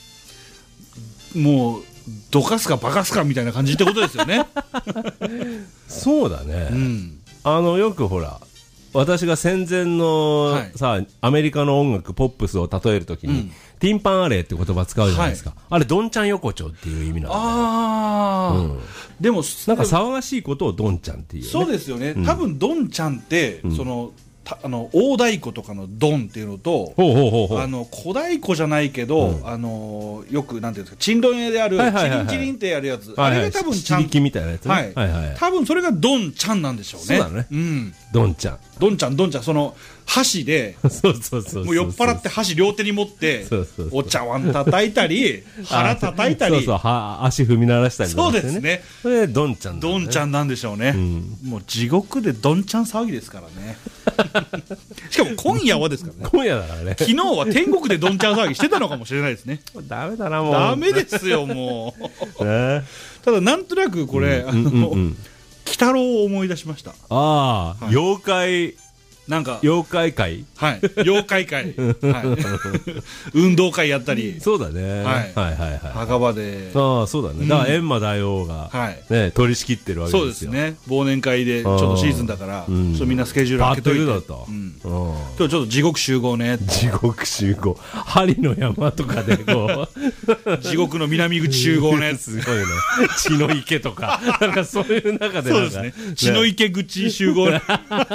もう、どかすかバカすかみたいな感じってことですよね。 そうだね、 うん。 よくほら私が戦前の、 はいさアメリカの音楽ポップスを例えるときに、ティンパンアレイって言葉使うじゃないですか、あれどんちゃん横丁っていう意味なんだよ。 ああ、でもなんか騒がしいことをどんちゃんっていう、ね、 そうですよね、多分どんちゃんって、その大太鼓とかのどんっていうのと、 ほうほうほうほう小太鼓じゃないけど、よくなんていうんですか、チンロン屋である、 はいはいはいはいチリンチリンってやるやつ、 はいはいあれが多分ちゃん、 七力みたいなやつね、 はいはいはい多分それがどんちゃんなんでしょうね。 そうだねうん、 どんちゃんどんちゃん、どんちゃん、その箸で、 そうそうそうもう酔っ払って箸両手に持ってそうそうそうお茶碗叩いたり腹叩いたり、 そうそう足踏み鳴らしたりとかしてそうですね、 それでどんちゃんだね、 どんちゃんなんでしょうね、もう地獄でどんちゃん騒ぎですからねしかも今夜はですからね今夜だからね昨日は天国でどんちゃん騒ぎしてたのかもしれないですねダメだなもうダメですよもうねただなんとなくこれ、鬼太郎を思い出しました。 ああ、妖怪なんか妖怪会はい妖怪会、はい、運動会やったりそうだね、 はい、 はいはいはい墓場でああそうだね、だから閻魔大王が、ね、取り仕切ってるわけですよ。 そうですね、忘年会でちょっとシーズンだから、ちょっとみんなスケジュール開けといて、 だと、 今日ちょっと地獄集合ね、 地獄集合、針の山とかでこう地獄の南口集合ねすごいね、血の池とかなんかそういう中でなんか、 そうですね、血の池口集合ね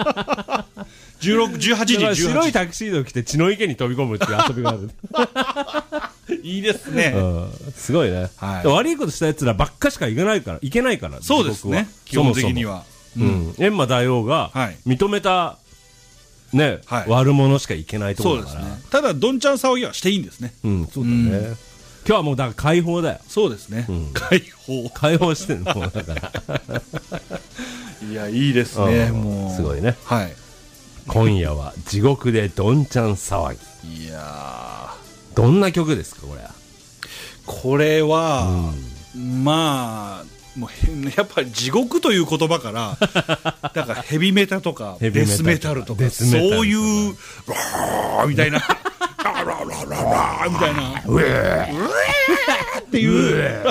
18時白いタキシードを着て血の池に飛び込むっていう遊びがあるいいですね、 すごいね、悪いことしたやつらばっかしかいけないから、 そうですね、基本的には閻魔大王が認めたね、悪者しかいけないところだから。そうですね、 ただどんちゃん騒ぎはしていいんですね。 そうだね、今日はもうだから解放だよ。 そうですね、 解放してんのもうだからいやいいですね、もうすごいね。 はい、 今夜は地獄でどんちゃん騒ぎ。 いやどんな曲ですかこれは、まあもうやっぱり地獄という言葉からだからヘビメタとかデスメタルとかそういうラーみたいなラーラーラーラーみたいなうーっていう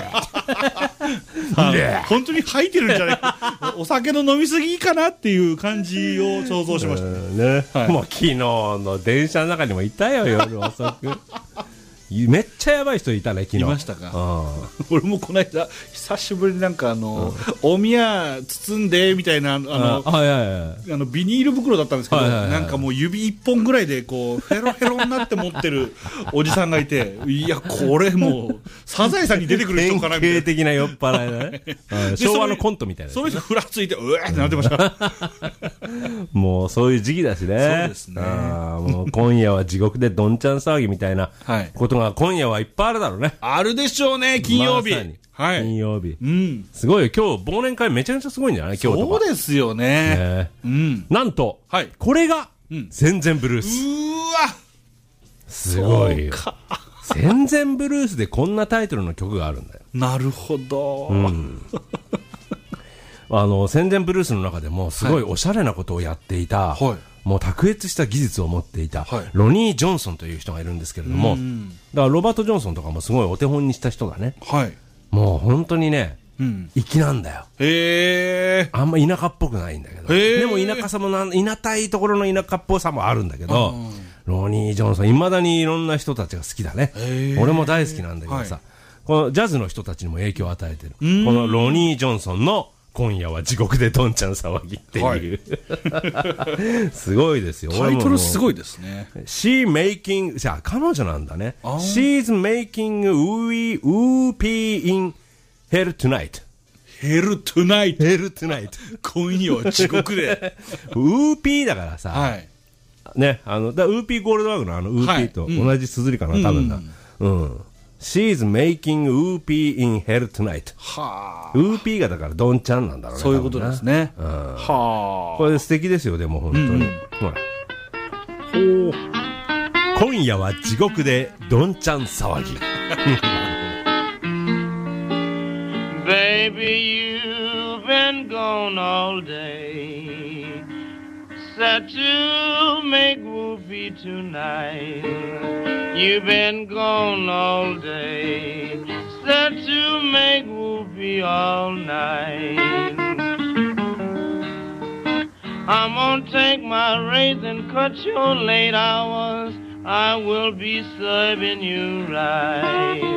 本当に吐いてるんじゃないか、お酒の飲みすぎかなっていう感じを想像しましたね。 もう昨日の電車の中にもいたよ、夜遅くめっちゃやばい人いたね、昨日。 いましたか。俺もこの間久しぶりになんかお宮包んでみたいなビニール袋だったんですけど、なんかもう指一本ぐらいでこうフェロフェロになって持ってるおじさんがいて、いやこれもうサザエさんに出てくる人かなみたいな、 典型的な酔っ払いだね昭和のコントみたいな、 その人ふらついてうえってなってましたもうそういう時期だしね。 そうですね、 もう今夜は地獄でどんちゃん騒ぎみたいなことが今夜はいっぱいあるだろうね。 あるでしょうね、金曜日、 金曜日、すごいよ、今日忘年会めちゃめちゃすごいんじゃない、今日とか。 そうですよね、 なんと、これが戦前ブルース。 うわすごいよ、戦前ブルースでこんなタイトルの曲があるんだよ。 なるほど、 戦前ブルースの中でもすごいおしゃれなことをやっていた、もう卓越した技術を持っていた、ロニー・ジョンソンという人がいるんですけれども、だからロバート・ジョンソンとかもすごいお手本にした人だね。もう本当にね、粋なんだよ。あんま田舎っぽくないんだけど、でも田舎さも田舎いところの田舎っぽさもあるんだけど、ロニー・ジョンソンいまだにいろんな人たちが好きだね。俺も大好きなんだけどさ、このジャズの人たちにも影響を与えてる、このロニー・ジョンソンの今夜は地獄でどんちゃん騒ぎっていう、すごいですよ。 タイトルすごいですね。 She making、 じゃあ彼女なんだね。She's making whoopee in hell tonight。 Hell tonight。 Hell tonight。 今夜は地獄でウーピーだからさ、ね、ウーピーゴールドワーグのウーピーと同じ綴りかな、多分な。She's making whoopee in hell tonight。 ウーピーがだからドンちゃんなんだろうね。 そういうことですね。 これ素敵ですよ、でも本当に。ほら、今夜は地獄でどんちゃん騒ぎ。 Baby, you've been gone all day. Set to make whoopee tonight. You've been gone all day. Set to make whoopee all night. I'm gonna take my razor and cut your late hours. I will be serving you right.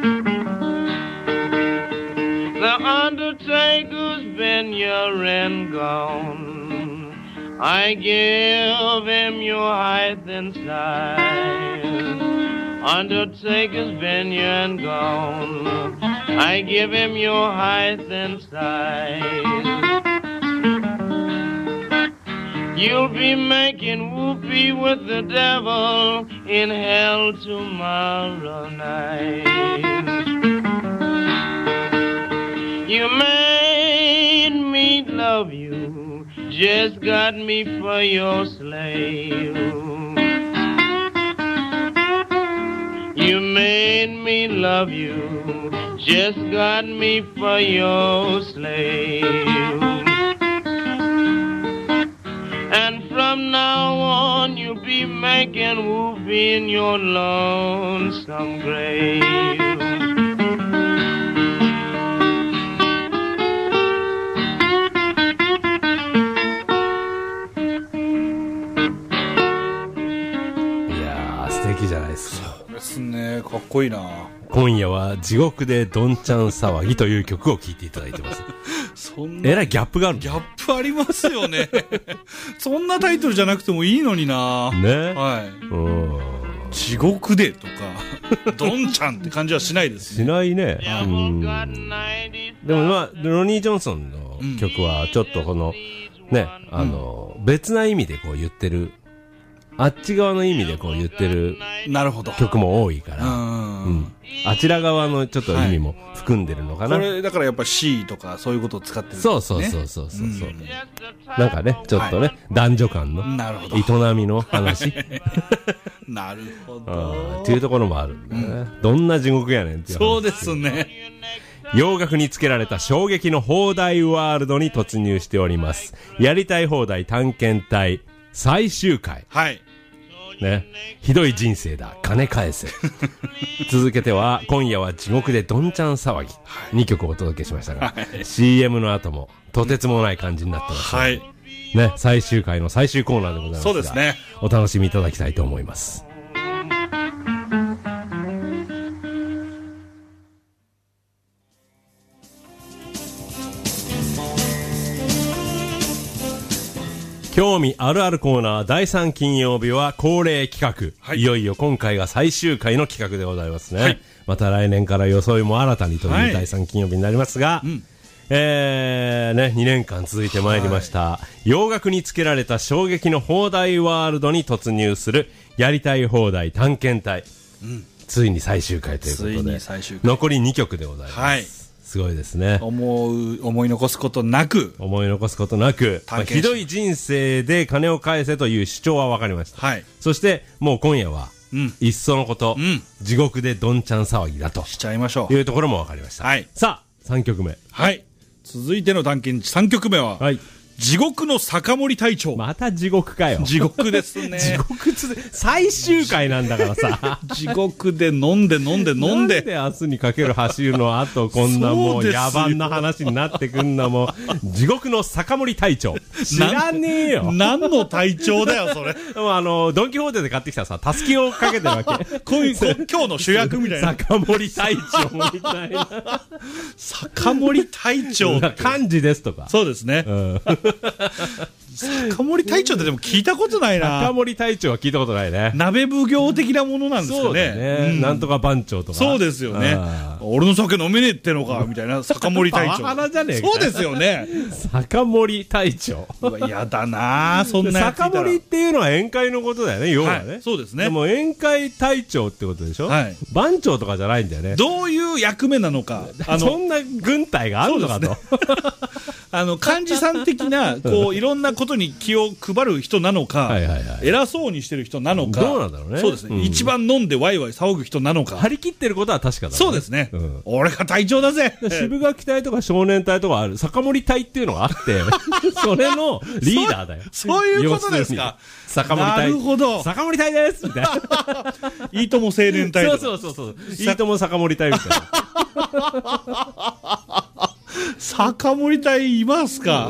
The undertaker's been your and gone. I give him your height and size. Undertaker's been your and gone. I give him your height and size. You'll be making whoopee with the devil in hell tomorrow night. You made me love you, just got me for your slave. You made me love you, just got me for your slave. And from now I can move in your lonesome grave. いやー素敵じゃないですか。 ですね、かっこいいな。 今夜は地獄でどんちゃん騒ぎという曲を聴いていただいてます。 そんなえらいギャップがあるギャップありますよね。そんなタイトルじゃなくてもいいのにな。 ね。 はい。 うん。 地獄でとか、どんちゃんって感じはしないですね。 しないね。うん。でもまあ、ロニー・ジョンソンの曲はちょっとこの、ね、別な意味でこう言ってる、あっち側の意味でこう言ってるなるほど。 曲も多いから、あちら側のちょっと意味も含んでるのかな。 これだからやっぱ C とかそういうことを使ってるんですね。 そう。なんかね、ちょっとね、男女間のなるほど。 営みの話。 なるほど。 っていうところもあるんだよね。どんな地獄やねんっていう話。 そうですね。 洋楽につけられた衝撃の放題ワールドに突入しております。やりたい放題探検隊最終回。 はい。 ね。ひどい人生だ。金返せ。続けては、今夜は地獄でどんちゃん騒ぎ。2曲お届けしましたが、CM の後もとてつもない感じになってます。 はい。 ね。最終回の最終コーナーでございますが。 そうですね。 お楽しみいただきたいと思います。興味あるあるコーナー第3金曜日は恒例企画、はい、いよいよ今回が最終回の企画でございますね、はい、また来年から装いも新たにという第3金曜日になりますが、2年間続いてまいりました、はい、洋楽につけられた衝撃の放題ワールドに突入するやりたい放題探検隊、ついに最終回ということで残り2曲でございます、はい、すごいですね。 思い残すことなく、 ひどい人生で金を返せという主張は分かりました、はい、そしてもう今夜は、いっそのこと、地獄でどんちゃん騒ぎだとしちゃいましょういうところも分かりました、はい、さあ3曲目、 はい、続いての探検3曲目は、はい、地獄の酒盛隊長。 また地獄かよ。 地獄ですね。 地獄最終回なんだからさ。 地獄で飲んで。なんで明日にかける走るの後こんなもう野蛮な話になってくんのも地獄の酒盛隊長。知らねえよ。 何の隊長だよそれ。 ドンキホーテで買ってきたさ、たすきをかけてるわけ。 今日の主役みたいな。 酒盛隊長みたいな。 酒盛隊長。 漢字ですとか。 そうですね。酒盛隊長ってでも聞いたことないな。 酒盛隊長は聞いたことないね。 鍋奉行的なものなんですかね。 そうだね、なんとか番長とか。 そうですよね。俺の酒飲めねえってのかみたいな。酒盛隊長。 パワハラじゃねえか。 そうですよね。 酒盛隊長。 やだなそんなやつ。 酒盛っていうのは宴会のことだよね、要はね、 そうですね。 でも宴会隊長ってことでしょ、番長とかじゃないんだよね。 どういう役目なのか。 そんな軍隊があるのかと。 幹事さん的な、いろんなことに気を配る人なのか、偉そうにしてる人なのか、 どうなんだろうね。 そうですね。一番飲んでワイワイ騒ぐ人なのか。 張り切ってることは確かだね。 そうですね。俺が隊長だぜ。 渋垣隊とか少年隊とかある、酒盛隊っていうのがあって、それのリーダーだよ。 そういうことですか。 酒盛隊。なるほど。酒盛隊ですみたいな。 いいとも青年隊とか。 そう。いいとも酒盛隊みたいな。 酒盛隊いますか。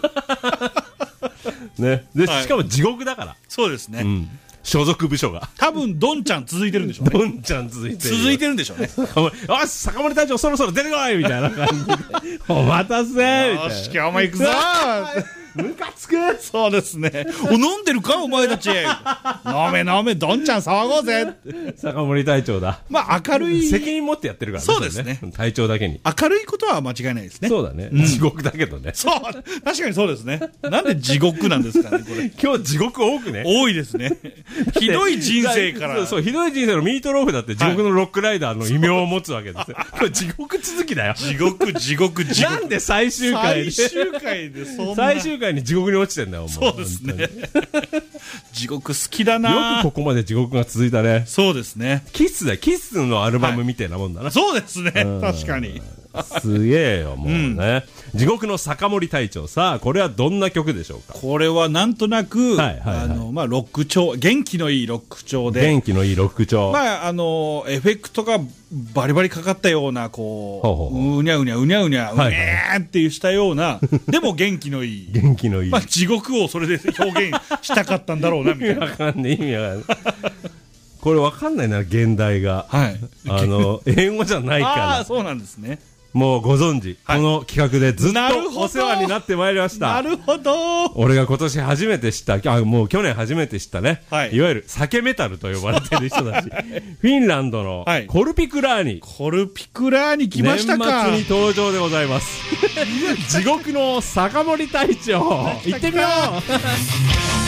ね。で、しかも地獄だから。 そうですね。 所属部署が。 多分、どんちゃん続いてるんでしょうね。 どんちゃん続いてるんでしょうね。 よし、酒盛隊長そろそろ出てこいみたいな感じで。お待たせみたいな。 よし、今日も行くぞムカつく。 そうですね。飲んでるかお前たち。飲め、どんちゃん騒ごうぜ。 酒盛隊長だ。 まあ明るい。 責任持ってやってるからね。 そうですね。 隊長だけに。 明るいことは間違いないですね。 そうだね。地獄だけどね。 そう。確かにそうですね。なんで地獄なんですかね、これ。 今日地獄多くね。 多いですね。ひどい人生から。 そう、ひどい人生のミートローフだって地獄のロックライダーの異名を持つわけですよ。これ地獄続きだよ。 地獄。 なんで最終回で。 最終回に地獄に落ちてんだよ、 そうですね。地獄好きだな。 よくここまで地獄が続いたね。 そうですね。 キッスのアルバムみたいなもんだな。 そうですね。確かに。 すげえよもうね、地獄の酒盛隊長。さあこれはどんな曲でしょうか。 これはなんとなく、 はいはいはいまあ、ロック調、元気のいいロック調で、 元気のいいロック調、 まあ、エフェクトがバリバリかかったような、こう、 ほうほうほうにゃうにゃ、うにゃうにゃ、うはいねーっていうしたような、でも元気のいい。 元気のいい、 まあ、地獄をそれで表現したかったんだろうな、みたいな。 意味わかんない意味わかんないこれわかんないな現代が、 はい。 英語じゃないああ、 からそうなんですね。 もうご存知、 はいこの企画でずっなるほどとお世話になってまいりました。 なるほど。 俺が今年初めて知った、もう去年初めて知ったね、 はいいわゆる酒メタルと呼ばれてる人たち、フィンランドのはいコルピクラーニ、 コルピクラーに来ましたか。 年末に登場でございます地獄の酒盛隊長行ってみよう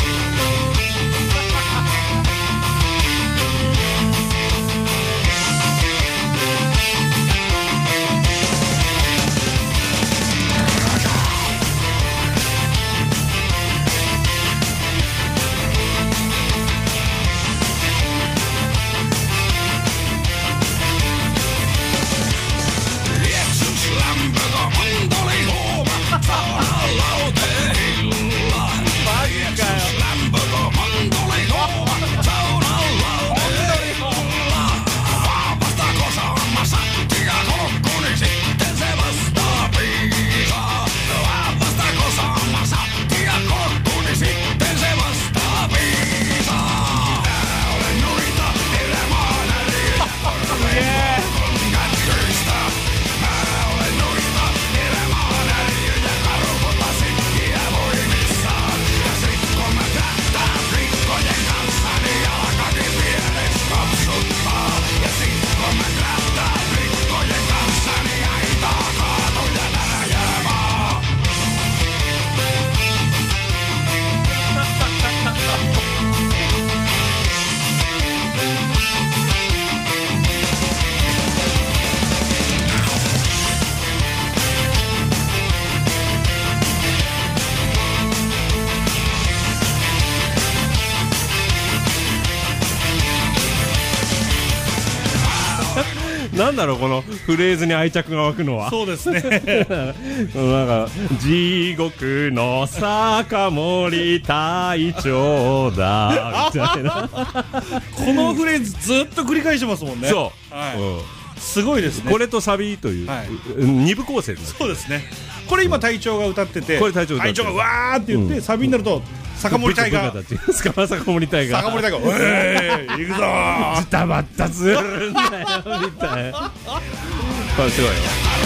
なんだろうこのフレーズに愛着が湧くのは。 そうですね。 なんか地獄の酒盛隊長だみたいなこのフレーズずっと繰り返してますもんね。 そう、 はいうんすごいですね。 これとサビという、 はい二部構成になってそうですね。これ今隊長が歌ってて、 これ隊長が歌ってるがわーって言って、サビになると酒盛隊が部下たち酒盛隊が酒盛隊がおーい行くぞー。 ジタバタするんだよみたいなこれすごいよ。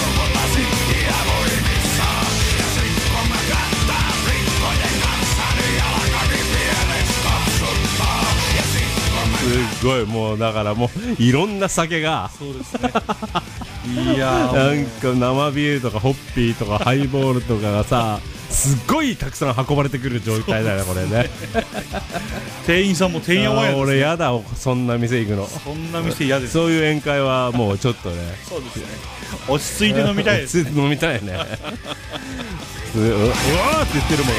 すごいもうだからもういろんな酒がそうですね。いやなんか生ビールとかホッピーとかハイボールとかがさすっごいたくさん運ばれてくる状態だよねこれね。 店員さんもてんやわんやですね。 俺やだそんな店行くの。 そんな店嫌です。 そういう宴会はもうちょっとねそうですね。落ち着いて飲みたいです。 飲みたいねうわーって言ってるもんだ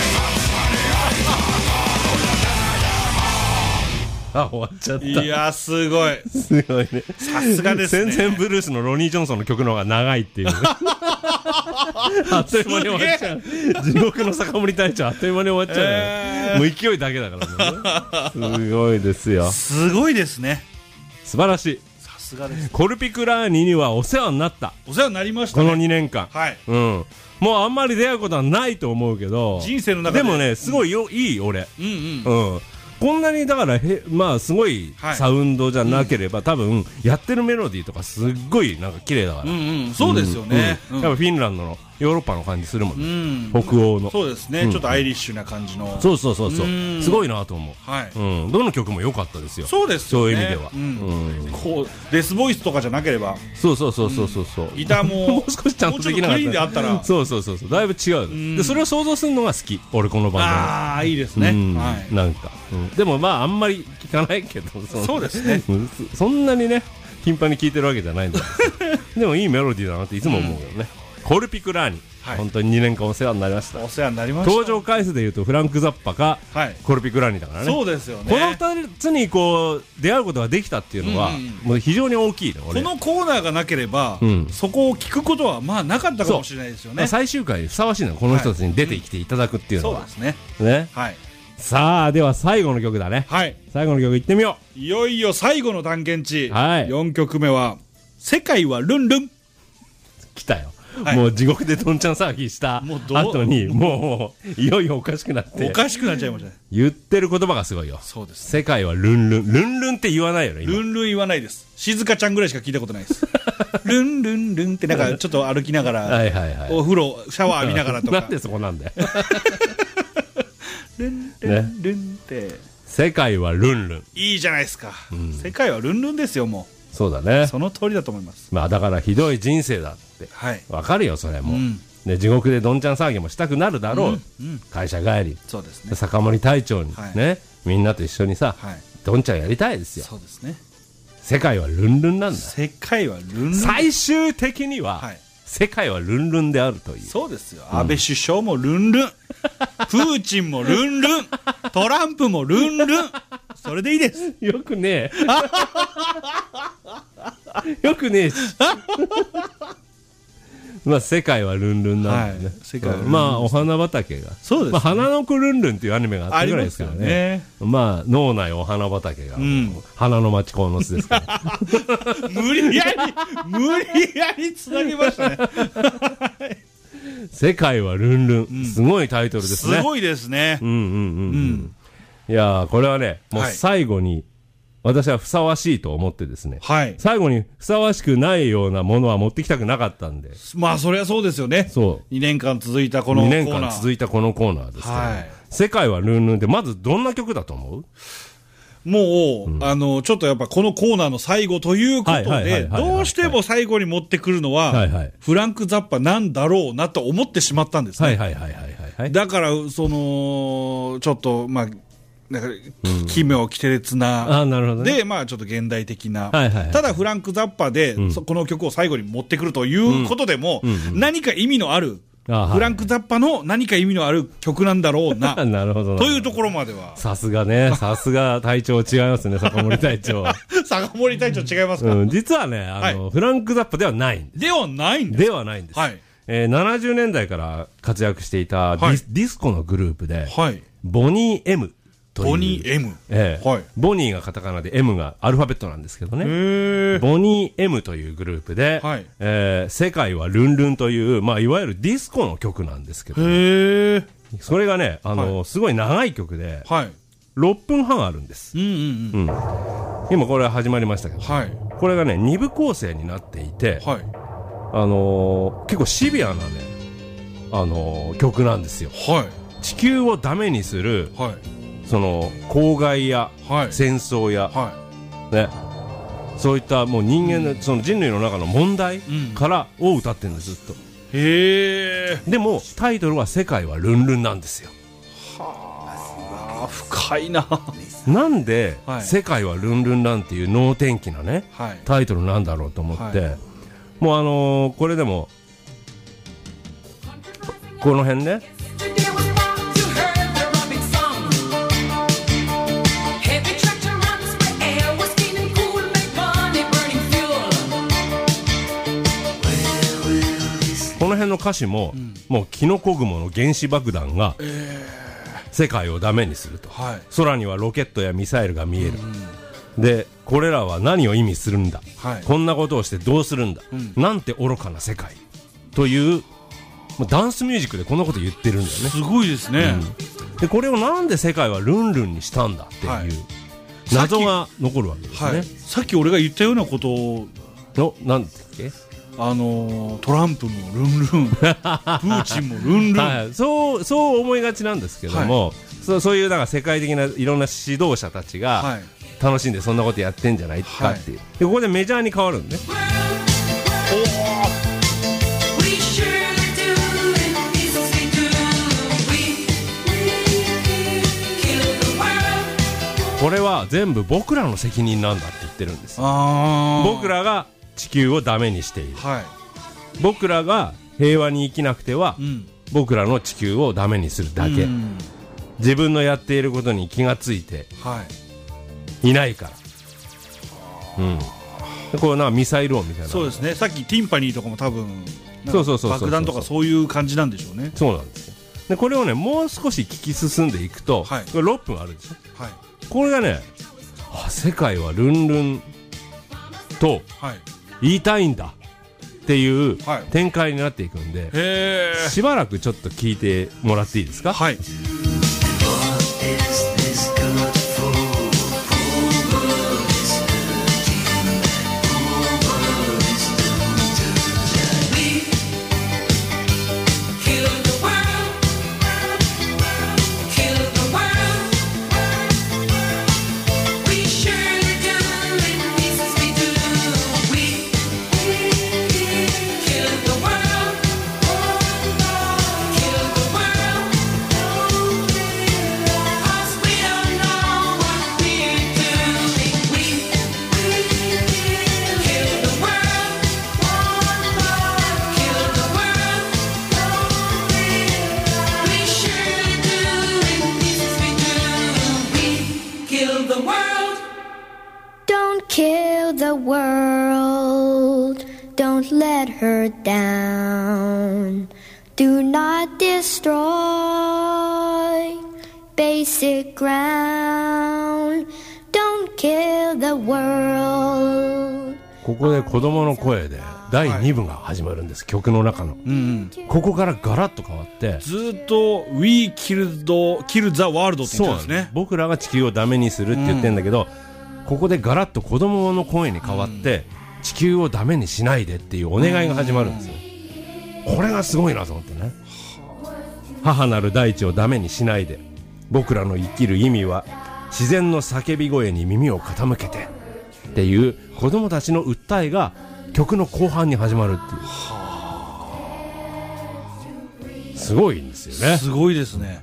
あ終わっちゃった。 いやすごい。 すごいね。 さすがですね。 戦前ブルースのロニー・ジョンソンの曲の方が長いっていうあっという間に終わっちゃう。地獄の酒盛隊長あっという間に終わっちゃう、ねもう勢いだけだからね。すごいですよ。 すごいですね。 素晴らしい。 さすがです。 コルピクラーニにはお世話になった。 お世話になりましたね。 この2年間。 はい。 うん。もうあんまり出会うことはないと思うけど人生の中ででもねすごいいい俺。 うんうん。 うんこんなにだからまあすごいサウンドじゃなければ、多分やってるメロディーとかすっごいなんか綺麗だから、 うんうん、そうですよね。 やっぱフィンランドのヨーロッパの感じするもんね、北欧の。 そうですね、ちょっとアイリッシュな感じの。 そうそうそうそう、すごいなと思う。 はい。 どの曲も良かったですよ。 そうですよね。 そういう意味では。 こうデスボイスとかじゃなければ。 そうそうそうそうそう。 ギターももう少しちゃんとできなかった。 もうちょっとクリーンであったら。 そうそうそうそうだいぶ違う。でそれを想像するのが好き。俺このバンドの。 ああいいですね。はい。 なんかでもまああんまり聞かないけど。 そうですね。 そんなにね頻繁に聴いてるわけじゃないんだけどでもいいメロディーだなっていつも思うよね。コルピクラーニはい本当に2年間お世話になりました。 お世話になりました。 登場回数でいうとフランク・ザッパか、 はいコルピグラニだからね。 そうですよね。 この2つにこう出会うことができたっていうのは、もう非常に大きいの。 このコーナーがなければ、そこを聞くことはまあなかったかもしれないですよね。 最終回にふさわしいのはこの人たちに出てきていただくっていうのは、 そうですね。 ね。 はい。 さあでは最後の曲だね。 はい。 最後の曲いってみよいよいよ最後の探検地。 はい 4曲目は世界はルンルン。 う。来たよ。 はいもう地獄でどんちゃん騒ぎしたもう後にもういよいよおかしくなっておかしくなっちゃいましたね。 言ってる言葉がすごいよ。 そうです。 世界はルンルン。ルンルンって言わないよね今。 ルンルン言わないです。静香ちゃんぐらいしか聞いたことないです。ルンルンルンってなんかちょっと歩きながら、 はいはいはい。 お風呂シャワー浴びながらとか。 なんでそこなんだよ。 ルンルンルンって世界はルンルン。 いいじゃないですか。世界はルンルンですよもう。 そうだね。 その通りだと思います。 まあだからひどい人生だってはい。 わかるよそれも、 うんで地獄でどんちゃん騒ぎもしたくなるだろう、会社帰りそうですね。 で酒盛り隊長にはいね、みんなと一緒にさ、 はい。 どんちゃんやりたいですよ。 そうですね。 世界はルンルンなんだ。 世界はルンルン。 最終的には、 はい。 世界はルンルンであるという。 そうですよ。安倍首相もルンルン。プーチンもルンルン。トランプもルンルン。それでいいです。 よくねえよくねえしまあ世界はルンルンなんだよね、 はい世界はルンルンまあお花畑がそうですねまあ、花の子ルンルンっていうアニメがあったぐらいですからね。まあ脳内お花畑が、花の町鴻巣ですから無理やりつなげましたね。 世界はルンルン、すごいタイトルですね。 すごいですね。 いやーこれはねもうはい最後に私はふさわしいと思ってですね、 はい。 最後にふさわしくないようなものは持ってきたくなかったんで、 まあそれはそうですよね。 そう 2年間続いたこのコ 2 ーナー。 年間続いたこのコーナーですから、 はい世界はルンルンってまずどんな曲だと思う？ もう、ちょっとやっぱこのコーナーの最後ということはいはいはいで、 はいはいどうしても最後に持ってくるのは、 はいはいフランク・ザッパなんだろうなと思ってしまったんですね。 はいはいはいはいはいだから、ちょっと、まあ、なんか、奇妙奇烈な、 あなるほどね。 で、まあ、ちょっと現代的な、 はいはいはいただフランク・ザッパで、この曲を最後に持ってくるということでも、何か意味のある、 はいフランク・ザッパの何か意味のある曲なんだろうな、 なるほどなというところまでは。 さすがね、さすが隊長違いますね、坂森隊長。 坂森隊長違いますか、 実はね、フランク・ザッパではないんです。 ではないんです。 ではないんです。 はい。 70年代から活躍していたはいディスコのグループで、 はい。 ボニー M という。 ボニー M。はい。 ボニーがカタカナで M がアルファベットなんですけどね。 へボニー M というグループで、 はい世界はルンルンという、まあ、いわゆるディスコの曲なんですけど、 へえ。 それがね、 はすごい長い曲で、 はい。 6分半あるんです。 うんうんうん。 今これ始まりましたけど、 はい。 これがね、2部構成になっていて、 はい。 結構シビアなね、曲なんですよ。 はい。 地球をダメにする、 はい。 その、公害や、 はい。 戦争や、 はね、そういったもう人間の、その人類の中の問題からを歌ってるんです、ずっと。 い。へえ。 でも、タイトルは世界はルンルンなんですよ。 あ、深いな。 なんで、 はい世界はルンルンなんていう能天気なね、 はい。 タイトルなんだろうと思って、 はもうこれでも、この辺ね、この辺の歌詞も、もうキノコ雲の原子爆弾が世界をダメにすると、 はい。 空にはロケットやミサイルが見える、でこれらは何を意味するんだ、 はいこんなことをしてどうするんだ、なんて愚かな世界というもうダンスミュージックでこんなこと言ってるんだよね。 すごいですね。 でこれをなんで世界はルンルンにしたんだっていう、 はい謎が残るわけですね、 はい。さっき俺が言ったようなことを、 なんて言っけ、 トランプもルンルン、プーチンもルンルン。 はい、そう思いがちなんですけども、そういうなんか世界的ないろんな指導者たちが、 はい。 楽しんでそんなことやってんじゃないかっていう、でここでメジャーに変わるんね。これは全部僕らの責任なんだって言ってるんですよ。 ああ。 僕らが地球をダメにしている、 はい。 僕らが平和に生きなくては、 うん僕らの地球をダメにするだけ、自分のやっていることに気がついてはいいないから、でこれなんかミサイル音みたいな。 そうですね。さっきティンパニーとかも多分そうそうそうそう爆弾とかそういう感じなんでしょうね。 そうなんですよ。でこれをねもう少し聞き進んでいくと、 はいこれ6分あるでしょ。 はいこれがね、世界はルンルンとはい言いたいんだっていうはい展開になっていくんで、 へえ。 しばらくちょっと聞いてもらっていいですか。 はい。 Don't kill the world. Don't let her down. Do not destroy basic ground. Don't kill the world. ここで子供の声で第2部が始まるんです、曲の中の、ここからガラッと変わってずーっと We killed the world って言ってるんですね。 僕らが地球をダメにするって言ってるんだけど、ここでガラッと子供の声に変わって、地球をダメにしないでっていうお願いが始まるんですよ。これがすごいなと思ってね。母なる大地をダメにしないで、僕らの生きる意味は自然の叫び声に耳を傾けてっていう子供たちの訴えが曲の後半に始まるっていう、すごいんですよね。 すごいですね。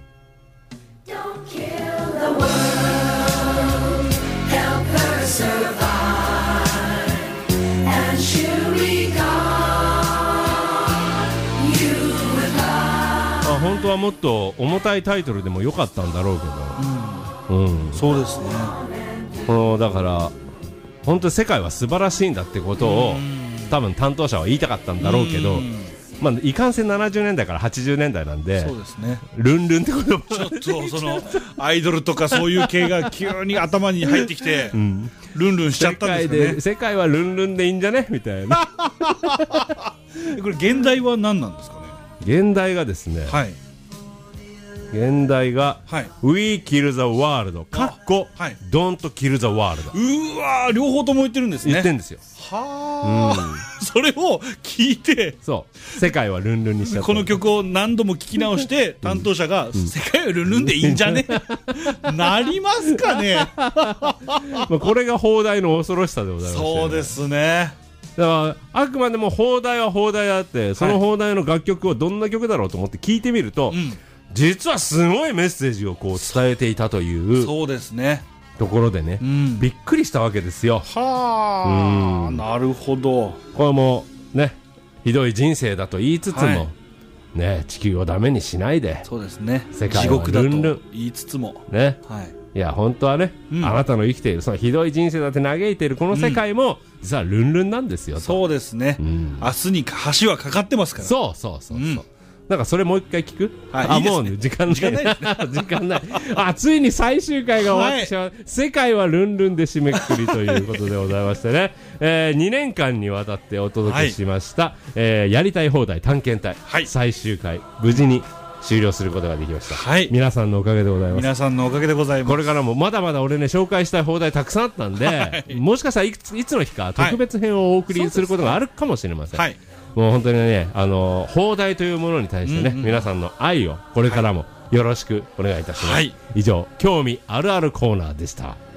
本当はもっと重たいタイトルでもよかったんだろうけど、 そうですね。 このだから本当に世界は素晴らしいんだってことを多分担当者は言いたかったんだろうけど、まあいかんせん70年代から80年代なんで、 そうですね。 ルンルンってこともちょっとそのアイドルとかそういう系が急に頭に入ってきて、ルンルンしちゃったんですかね。 世界はルンルンでいいんじゃねみたいな。 これ現代は何なんですかね。 現代がですね、 はい現代が、 はい、 We kill the world かっこ、 はい、 Don't kill the world。 うわー、両方とも言ってるんですね。 言ってるんですよ。 はあ、それを聞いて、 そう世界はルンルンにしちゃった。 この曲を何度も聞き直して担当者が、世界はルンルンでいいんじゃねなりますかね。 まあこれが放題の恐ろしさでございます、ね、 そうですね。 だからあくまでも放題は放題あって、その放題の楽曲をどんな曲だろうと思って聞いてみると、実はすごいメッセージをこう伝えていたというそうですねところでね、びっくりしたわけですよ。 はあ、なるほど。 これもねひどい人生だと言いつつも、ね、地球をダメにしないで、 そうですね、 世界はルンルンと言いつつもね、 はい、 いや本当はね、あなたの生きているそのひどい人生だって嘆いているこの世界も、実はルンルンなんですよと。 そうですね、明日に橋はかかってますから。 そうそうそうそう、なんかそれもう一回聞く、 はい、いいですね。 もう、ね、時間ないな時間ないあ、ついに最終回が終わってしまう、世界はルンルンで締めくくりということでございましてね、2年間にわたってお届けしました、やりたい放題探検隊、最終回無事に終了することができました、皆さんのおかげでございます。 皆さんのおかげでございます。 これからもまだまだ俺ね紹介したい放題たくさんあったんで、もしかしたらいつの日か特別編をお送りすることがあるかもしれません、もう本当にね、放題というものに対してね、皆さんの愛をこれからもよろしくお願いいたします、以上興味あるあるコーナーでした。